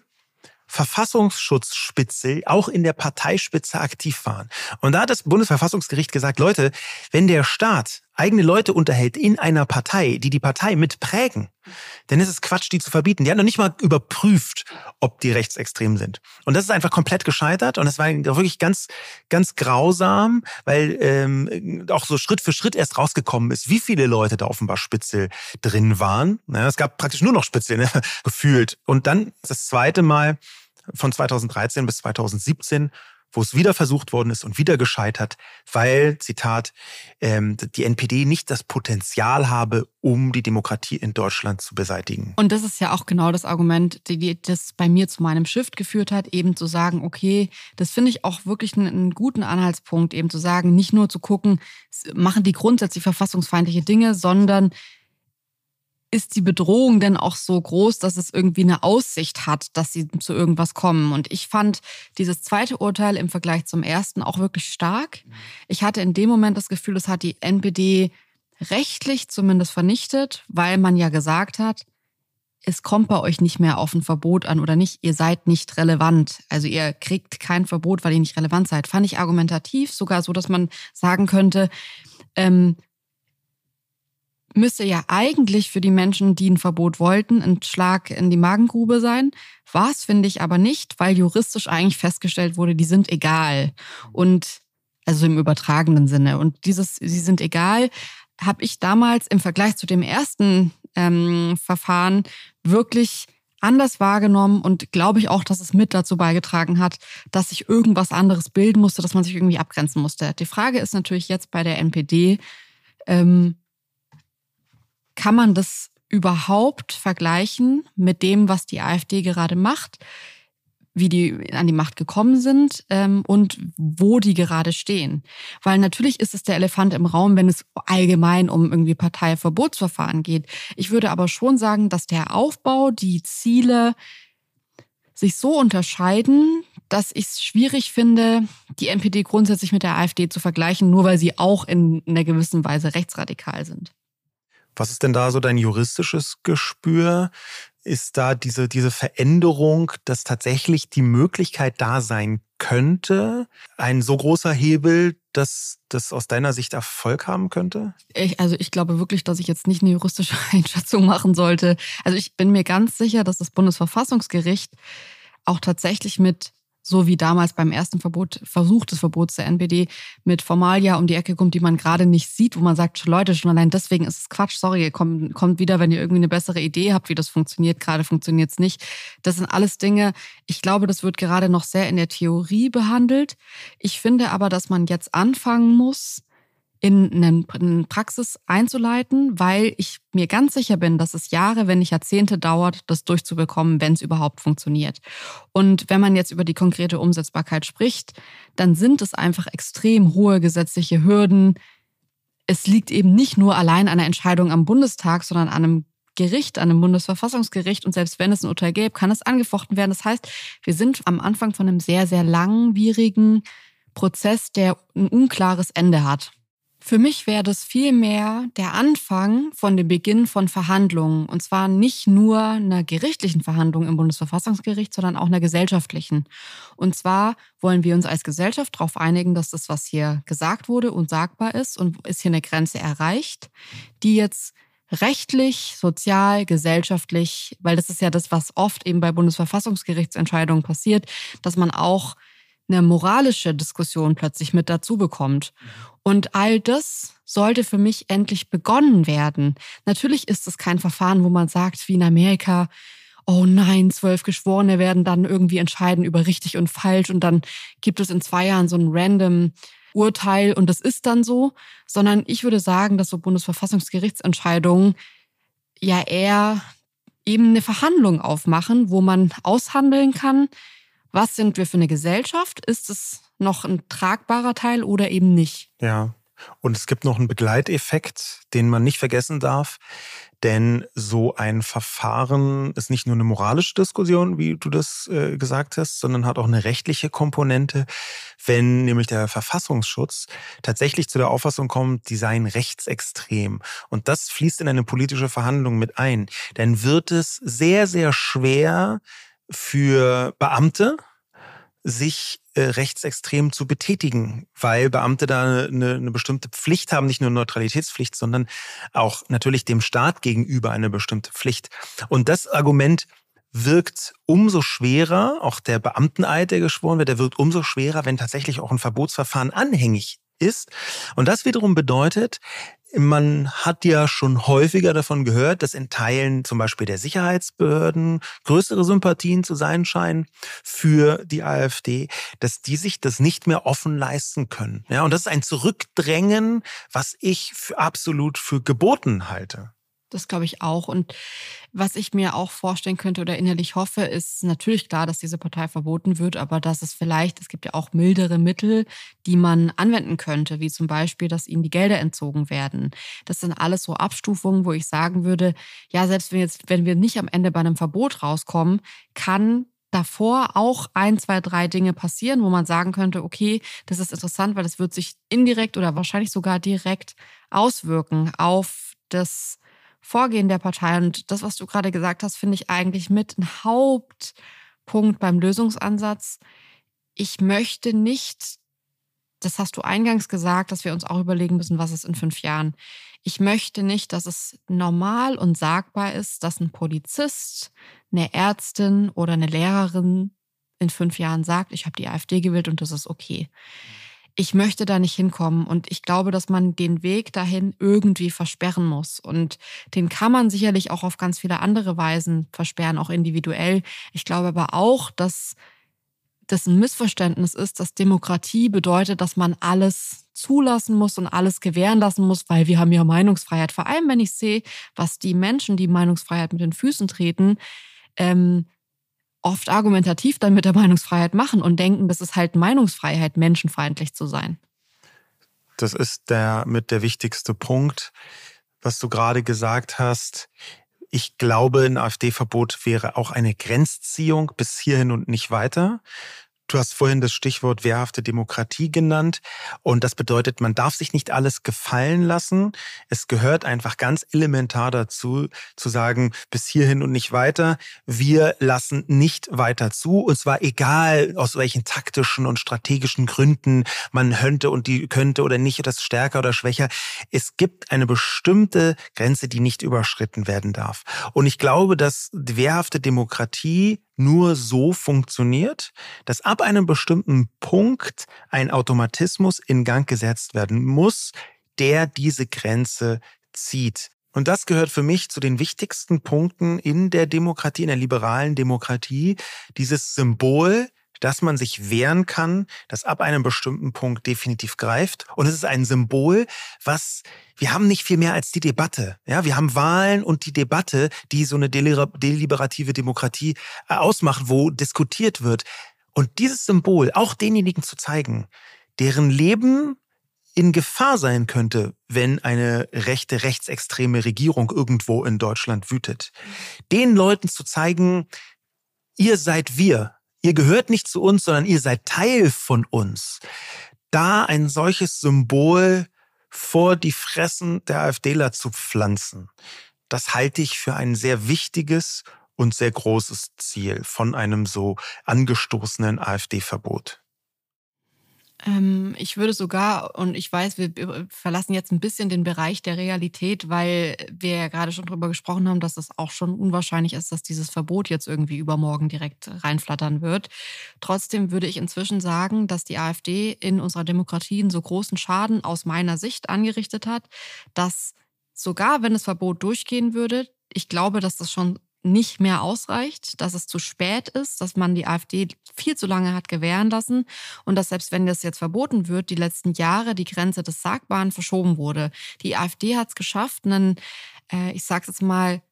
Verfassungsschutzspitze auch in der Parteispitze aktiv waren. Und da hat das Bundesverfassungsgericht gesagt, Leute, wenn der Staat eigene Leute unterhält in einer Partei, die die Partei mitprägen, dann ist es Quatsch, die zu verbieten. Die haben noch nicht mal überprüft, ob die rechtsextrem sind. Und das ist einfach komplett gescheitert. Und es war wirklich ganz, ganz grausam, weil ähm, auch so Schritt für Schritt erst rausgekommen ist, wie viele Leute da offenbar Spitzel drin waren. Ja, es gab praktisch nur noch Spitzel, ne, gefühlt. Und dann das zweite Mal von zweitausenddreizehn bis zweitausendsiebzehn, wo es wieder versucht worden ist und wieder gescheitert, weil, Zitat, ähm, die N P D nicht das Potenzial habe, um die Demokratie in Deutschland zu beseitigen. Und das ist ja auch genau das Argument, die, das bei mir zu meinem Shift geführt hat, eben zu sagen, okay, das finde ich auch wirklich einen, einen guten Anhaltspunkt, eben zu sagen, nicht nur zu gucken, machen die grundsätzlich verfassungsfeindliche Dinge, sondern ist die Bedrohung denn auch so groß, dass es irgendwie eine Aussicht hat, dass sie zu irgendwas kommen? Und ich fand dieses zweite Urteil im Vergleich zum ersten auch wirklich stark. Ich hatte in dem Moment das Gefühl, es hat die N P D rechtlich zumindest vernichtet, weil man ja gesagt hat, es kommt bei euch nicht mehr auf ein Verbot an oder nicht, ihr seid nicht relevant. Also ihr kriegt kein Verbot, weil ihr nicht relevant seid. Fand ich argumentativ, sogar so, dass man sagen könnte, ähm, müsste ja eigentlich für die Menschen, die ein Verbot wollten, ein Schlag in die Magengrube sein. War es, finde ich, aber nicht, weil juristisch eigentlich festgestellt wurde, die sind egal. Und also im übertragenen Sinne. Und dieses, sie sind egal, habe ich damals im Vergleich zu dem ersten ähm, Verfahren wirklich anders wahrgenommen und glaube ich auch, dass es mit dazu beigetragen hat, dass sich irgendwas anderes bilden musste, dass man sich irgendwie abgrenzen musste. Die Frage ist natürlich jetzt bei der N P D, ähm, kann man das überhaupt vergleichen mit dem, was die AfD gerade macht, wie die an die Macht gekommen sind ähm, und wo die gerade stehen? Weil natürlich ist es der Elefant im Raum, wenn es allgemein um irgendwie Parteiverbotsverfahren geht. Ich würde aber schon sagen, dass der Aufbau, die Ziele sich so unterscheiden, dass ich es schwierig finde, die N P D grundsätzlich mit der AfD zu vergleichen, nur weil sie auch in einer gewissen Weise rechtsradikal sind. Was ist denn da so dein juristisches Gespür? ist da diese, diese Veränderung, dass tatsächlich die Möglichkeit da sein könnte, ein so großer Hebel, dass das aus deiner Sicht Erfolg haben könnte? Ich, also ich glaube wirklich, dass ich jetzt nicht eine juristische Einschätzung machen sollte. Also ich bin mir ganz sicher, dass das Bundesverfassungsgericht auch tatsächlich mit, so wie damals beim ersten Verbot, Versuch des Verbots der N P D, mit Formalia um die Ecke kommt, die man gerade nicht sieht, wo man sagt, Leute, schon allein deswegen ist es Quatsch, sorry, ihr kommt, kommt wieder, wenn ihr irgendwie eine bessere Idee habt, wie das funktioniert, gerade funktioniert es nicht. Das sind alles Dinge, ich glaube, das wird gerade noch sehr in der Theorie behandelt. Ich finde aber, dass man jetzt anfangen muss, in eine Praxis einzuleiten, weil ich mir ganz sicher bin, dass es Jahre, wenn nicht Jahrzehnte dauert, das durchzubekommen, wenn es überhaupt funktioniert. Und wenn man jetzt über die konkrete Umsetzbarkeit spricht, dann sind es einfach extrem hohe gesetzliche Hürden. Es liegt eben nicht nur allein an der Entscheidung am Bundestag, sondern an einem Gericht, an einem Bundesverfassungsgericht. Und selbst wenn es ein Urteil gäbe, kann es angefochten werden. Das heißt, wir sind am Anfang von einem sehr, sehr langwierigen Prozess, der ein unklares Ende hat. Für mich wäre das vielmehr der Anfang von dem Beginn von Verhandlungen. Und zwar nicht nur einer gerichtlichen Verhandlung im Bundesverfassungsgericht, sondern auch einer gesellschaftlichen. Und zwar wollen wir uns als Gesellschaft darauf einigen, dass das, was hier gesagt wurde, unsagbar ist und ist hier eine Grenze erreicht, die jetzt rechtlich, sozial, gesellschaftlich, weil das ist ja das, was oft eben bei Bundesverfassungsgerichtsentscheidungen passiert, dass man auch eine moralische Diskussion plötzlich mit dazu bekommt. Und all das sollte für mich endlich begonnen werden. Natürlich ist es kein Verfahren, wo man sagt, wie in Amerika, oh nein, zwölf Geschworene werden dann irgendwie entscheiden über richtig und falsch und dann gibt es in zwei Jahren so ein random Urteil und das ist dann so. Sondern ich würde sagen, dass so Bundesverfassungsgerichtsentscheidungen ja eher eben eine Verhandlung aufmachen, wo man aushandeln kann, was sind wir für eine Gesellschaft? Ist es noch ein tragbarer Teil oder eben nicht? Ja, und es gibt noch einen Begleiteffekt, den man nicht vergessen darf. Denn so ein Verfahren ist nicht nur eine moralische Diskussion, wie du das äh, gesagt hast, sondern hat auch eine rechtliche Komponente, wenn nämlich der Verfassungsschutz tatsächlich zu der Auffassung kommt, die seien rechtsextrem. Und das fließt in eine politische Verhandlung mit ein. Dann wird es sehr, sehr schwer für Beamte, sich äh, rechtsextrem zu betätigen, weil Beamte da eine, eine bestimmte Pflicht haben, nicht nur eine Neutralitätspflicht, sondern auch natürlich dem Staat gegenüber eine bestimmte Pflicht. Und das Argument wirkt umso schwerer, auch der Beamteneid, der geschworen wird, der wirkt umso schwerer, wenn tatsächlich auch ein Verbotsverfahren anhängig ist. Und das wiederum bedeutet, man hat ja schon häufiger davon gehört, dass in Teilen zum Beispiel der Sicherheitsbehörden größere Sympathien zu sein scheinen für die AfD, dass die sich das nicht mehr offen leisten können. Ja, und das ist ein Zurückdrängen, was ich für absolut für geboten halte. Das glaube ich auch. Und was ich mir auch vorstellen könnte oder innerlich hoffe, ist natürlich klar, dass diese Partei verboten wird, aber dass es vielleicht, es gibt ja auch mildere Mittel, die man anwenden könnte, wie zum Beispiel, dass ihnen die Gelder entzogen werden. Das sind alles so Abstufungen, wo ich sagen würde, ja, selbst wenn jetzt, wenn wir nicht am Ende bei einem Verbot rauskommen, kann davor auch ein, zwei, drei Dinge passieren, wo man sagen könnte, okay, das ist interessant, weil das wird sich indirekt oder wahrscheinlich sogar direkt auswirken auf das Vorgehen der Partei. Und das, was du gerade gesagt hast, finde ich eigentlich mit ein Hauptpunkt beim Lösungsansatz. Ich möchte nicht, das hast du eingangs gesagt, dass wir uns auch überlegen müssen, was ist in fünf Jahren. Ich möchte nicht, dass es normal und sagbar ist, dass ein Polizist, eine Ärztin oder eine Lehrerin in fünf Jahren sagt, ich habe die AfD gewählt und das ist okay. Ich möchte da nicht hinkommen und ich glaube, dass man den Weg dahin irgendwie versperren muss. Und den kann man sicherlich auch auf ganz viele andere Weisen versperren, auch individuell. Ich glaube aber auch, dass das ein Missverständnis ist, dass Demokratie bedeutet, dass man alles zulassen muss und alles gewähren lassen muss, weil wir haben ja Meinungsfreiheit. Vor allem, wenn ich sehe, was die Menschen, die Meinungsfreiheit mit den Füßen treten, ähm, oft argumentativ dann mit der Meinungsfreiheit machen und denken, das ist halt Meinungsfreiheit, menschenfeindlich zu sein. Das ist der mit der wichtigste Punkt, was du gerade gesagt hast. Ich glaube, ein AfD-Verbot wäre auch eine Grenzziehung bis hierhin und nicht weiter. Du hast vorhin das Stichwort wehrhafte Demokratie genannt und das bedeutet, man darf sich nicht alles gefallen lassen. Es gehört einfach ganz elementar dazu, zu sagen, bis hierhin und nicht weiter. Wir lassen nicht weiter zu und zwar egal, aus welchen taktischen und strategischen Gründen man könnte und die könnte oder nicht, das stärker oder schwächer. Es gibt eine bestimmte Grenze, die nicht überschritten werden darf. Und ich glaube, dass wehrhafte Demokratie nur so funktioniert, dass ab einem bestimmten Punkt ein Automatismus in Gang gesetzt werden muss, der diese Grenze zieht. Und das gehört für mich zu den wichtigsten Punkten in der Demokratie, in der liberalen Demokratie, dieses Symbol, dass man sich wehren kann, das ab einem bestimmten Punkt definitiv greift. Und es ist ein Symbol, was, wir haben nicht viel mehr als die Debatte. Ja, wir haben Wahlen und die Debatte, die so eine deliberative Demokratie ausmachen, wo diskutiert wird. Und dieses Symbol auch denjenigen zu zeigen, deren Leben in Gefahr sein könnte, wenn eine rechte, rechtsextreme Regierung irgendwo in Deutschland wütet. Den Leuten zu zeigen, ihr seid wir. Ihr gehört nicht zu uns, sondern ihr seid Teil von uns. Da ein solches Symbol vor die Fressen der AfDler zu pflanzen, das halte ich für ein sehr wichtiges und sehr großes Ziel von einem so angestoßenen AfD-Verbot. Ähm, ich würde sogar, und ich weiß, wir verlassen jetzt ein bisschen den Bereich der Realität, weil wir ja gerade schon drüber gesprochen haben, dass es auch schon unwahrscheinlich ist, dass dieses Verbot jetzt irgendwie übermorgen direkt reinflattern wird. Trotzdem würde ich inzwischen sagen, dass die AfD in unserer Demokratie einen so großen Schaden aus meiner Sicht angerichtet hat, dass sogar wenn das Verbot durchgehen würde, ich glaube, dass das schon nicht mehr ausreicht, dass es zu spät ist, dass man die AfD viel zu lange hat gewähren lassen und dass selbst wenn das jetzt verboten wird, die letzten Jahre die Grenze des Sagbaren verschoben wurde. Die AfD hat es geschafft, einen, äh, ich sag's jetzt mal,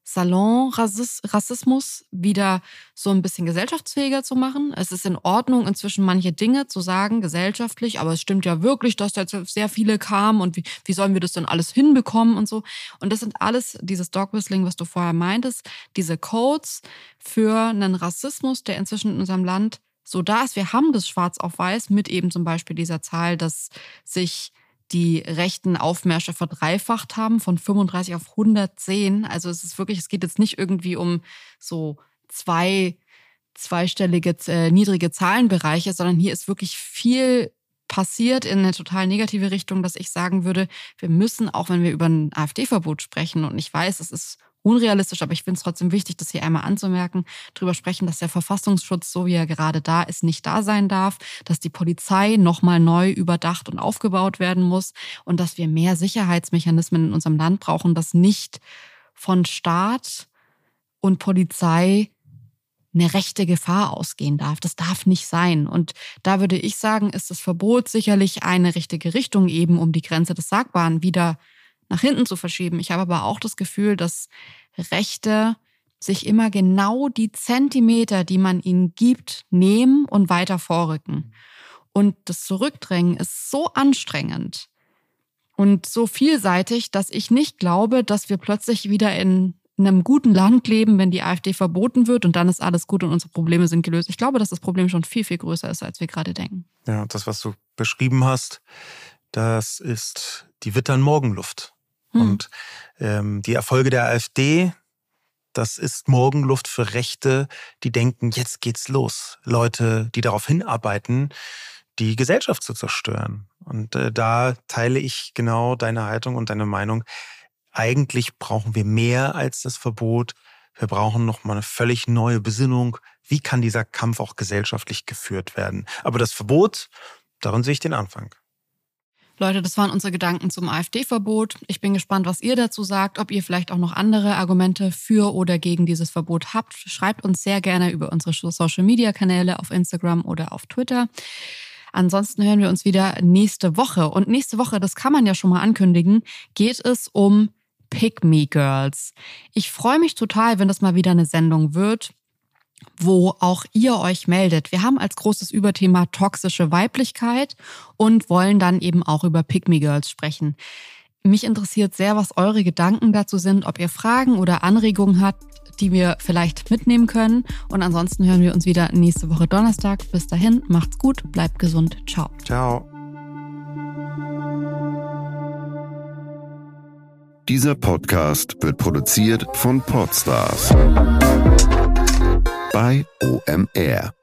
Salon-Rassismus wieder so ein bisschen gesellschaftsfähiger zu machen. Es ist in Ordnung, inzwischen manche Dinge zu sagen, gesellschaftlich, aber es stimmt ja wirklich, dass da jetzt sehr viele kamen und wie, wie sollen wir das denn alles hinbekommen und so. Und das sind alles, dieses Dog-Whistling, was du vorher meintest, diese Codes für einen Rassismus, der inzwischen in unserem Land so da ist. Wir haben das schwarz auf weiß mit eben zum Beispiel dieser Zahl, dass sich die rechten Aufmärsche verdreifacht haben von fünfunddreißig auf hundertzehn. Also es ist wirklich, es geht jetzt nicht irgendwie um so zwei zweistellige, äh, niedrige Zahlenbereiche, sondern hier ist wirklich viel passiert in eine total negative Richtung, dass ich sagen würde, wir müssen, auch wenn wir über ein AfD-Verbot sprechen, und ich weiß, es ist unrealistisch, aber ich finde es trotzdem wichtig, das hier einmal anzumerken, darüber sprechen, dass der Verfassungsschutz, so wie er gerade da ist, nicht da sein darf, dass die Polizei nochmal neu überdacht und aufgebaut werden muss und dass wir mehr Sicherheitsmechanismen in unserem Land brauchen, dass nicht von Staat und Polizei eine rechte Gefahr ausgehen darf. Das darf nicht sein. Und da würde ich sagen, ist das Verbot sicherlich eine richtige Richtung, eben um die Grenze des Sagbaren wieder nach hinten zu verschieben. Ich habe aber auch das Gefühl, dass Rechte sich immer genau die Zentimeter, die man ihnen gibt, nehmen und weiter vorrücken. Und das Zurückdrängen ist so anstrengend und so vielseitig, dass ich nicht glaube, dass wir plötzlich wieder in einem guten Land leben, wenn die AfD verboten wird und dann ist alles gut und unsere Probleme sind gelöst. Ich glaube, dass das Problem schon viel, viel größer ist, als wir gerade denken. Ja, das, was du beschrieben hast, das ist die Wittern-Morgenluft. Hm. Und ähm, die Erfolge der AfD, das ist Morgenluft für Rechte, die denken, jetzt geht's los. Leute, die darauf hinarbeiten, die Gesellschaft zu zerstören. Und äh, da teile ich genau deine Haltung und deine Meinung. Eigentlich brauchen wir mehr als das Verbot. Wir brauchen nochmal eine völlig neue Besinnung. Wie kann dieser Kampf auch gesellschaftlich geführt werden? Aber das Verbot, darin sehe ich den Anfang. Leute, das waren unsere Gedanken zum AfD-Verbot. Ich bin gespannt, was ihr dazu sagt, ob ihr vielleicht auch noch andere Argumente für oder gegen dieses Verbot habt. Schreibt uns sehr gerne über unsere Social-Media-Kanäle auf Instagram oder auf Twitter. Ansonsten hören wir uns wieder nächste Woche. Und nächste Woche, das kann man ja schon mal ankündigen, geht es um Pick Me Girls. Ich freue mich total, wenn das mal wieder eine Sendung wird, wo auch ihr euch meldet. Wir haben als großes Überthema toxische Weiblichkeit und wollen dann eben auch über Pick Me Girls sprechen. Mich interessiert sehr, was eure Gedanken dazu sind, ob ihr Fragen oder Anregungen habt, die wir vielleicht mitnehmen können. Und ansonsten hören wir uns wieder nächste Woche Donnerstag. Bis dahin, macht's gut, bleibt gesund. Ciao. Ciao. Dieser Podcast wird produziert von Podstars bei O M R.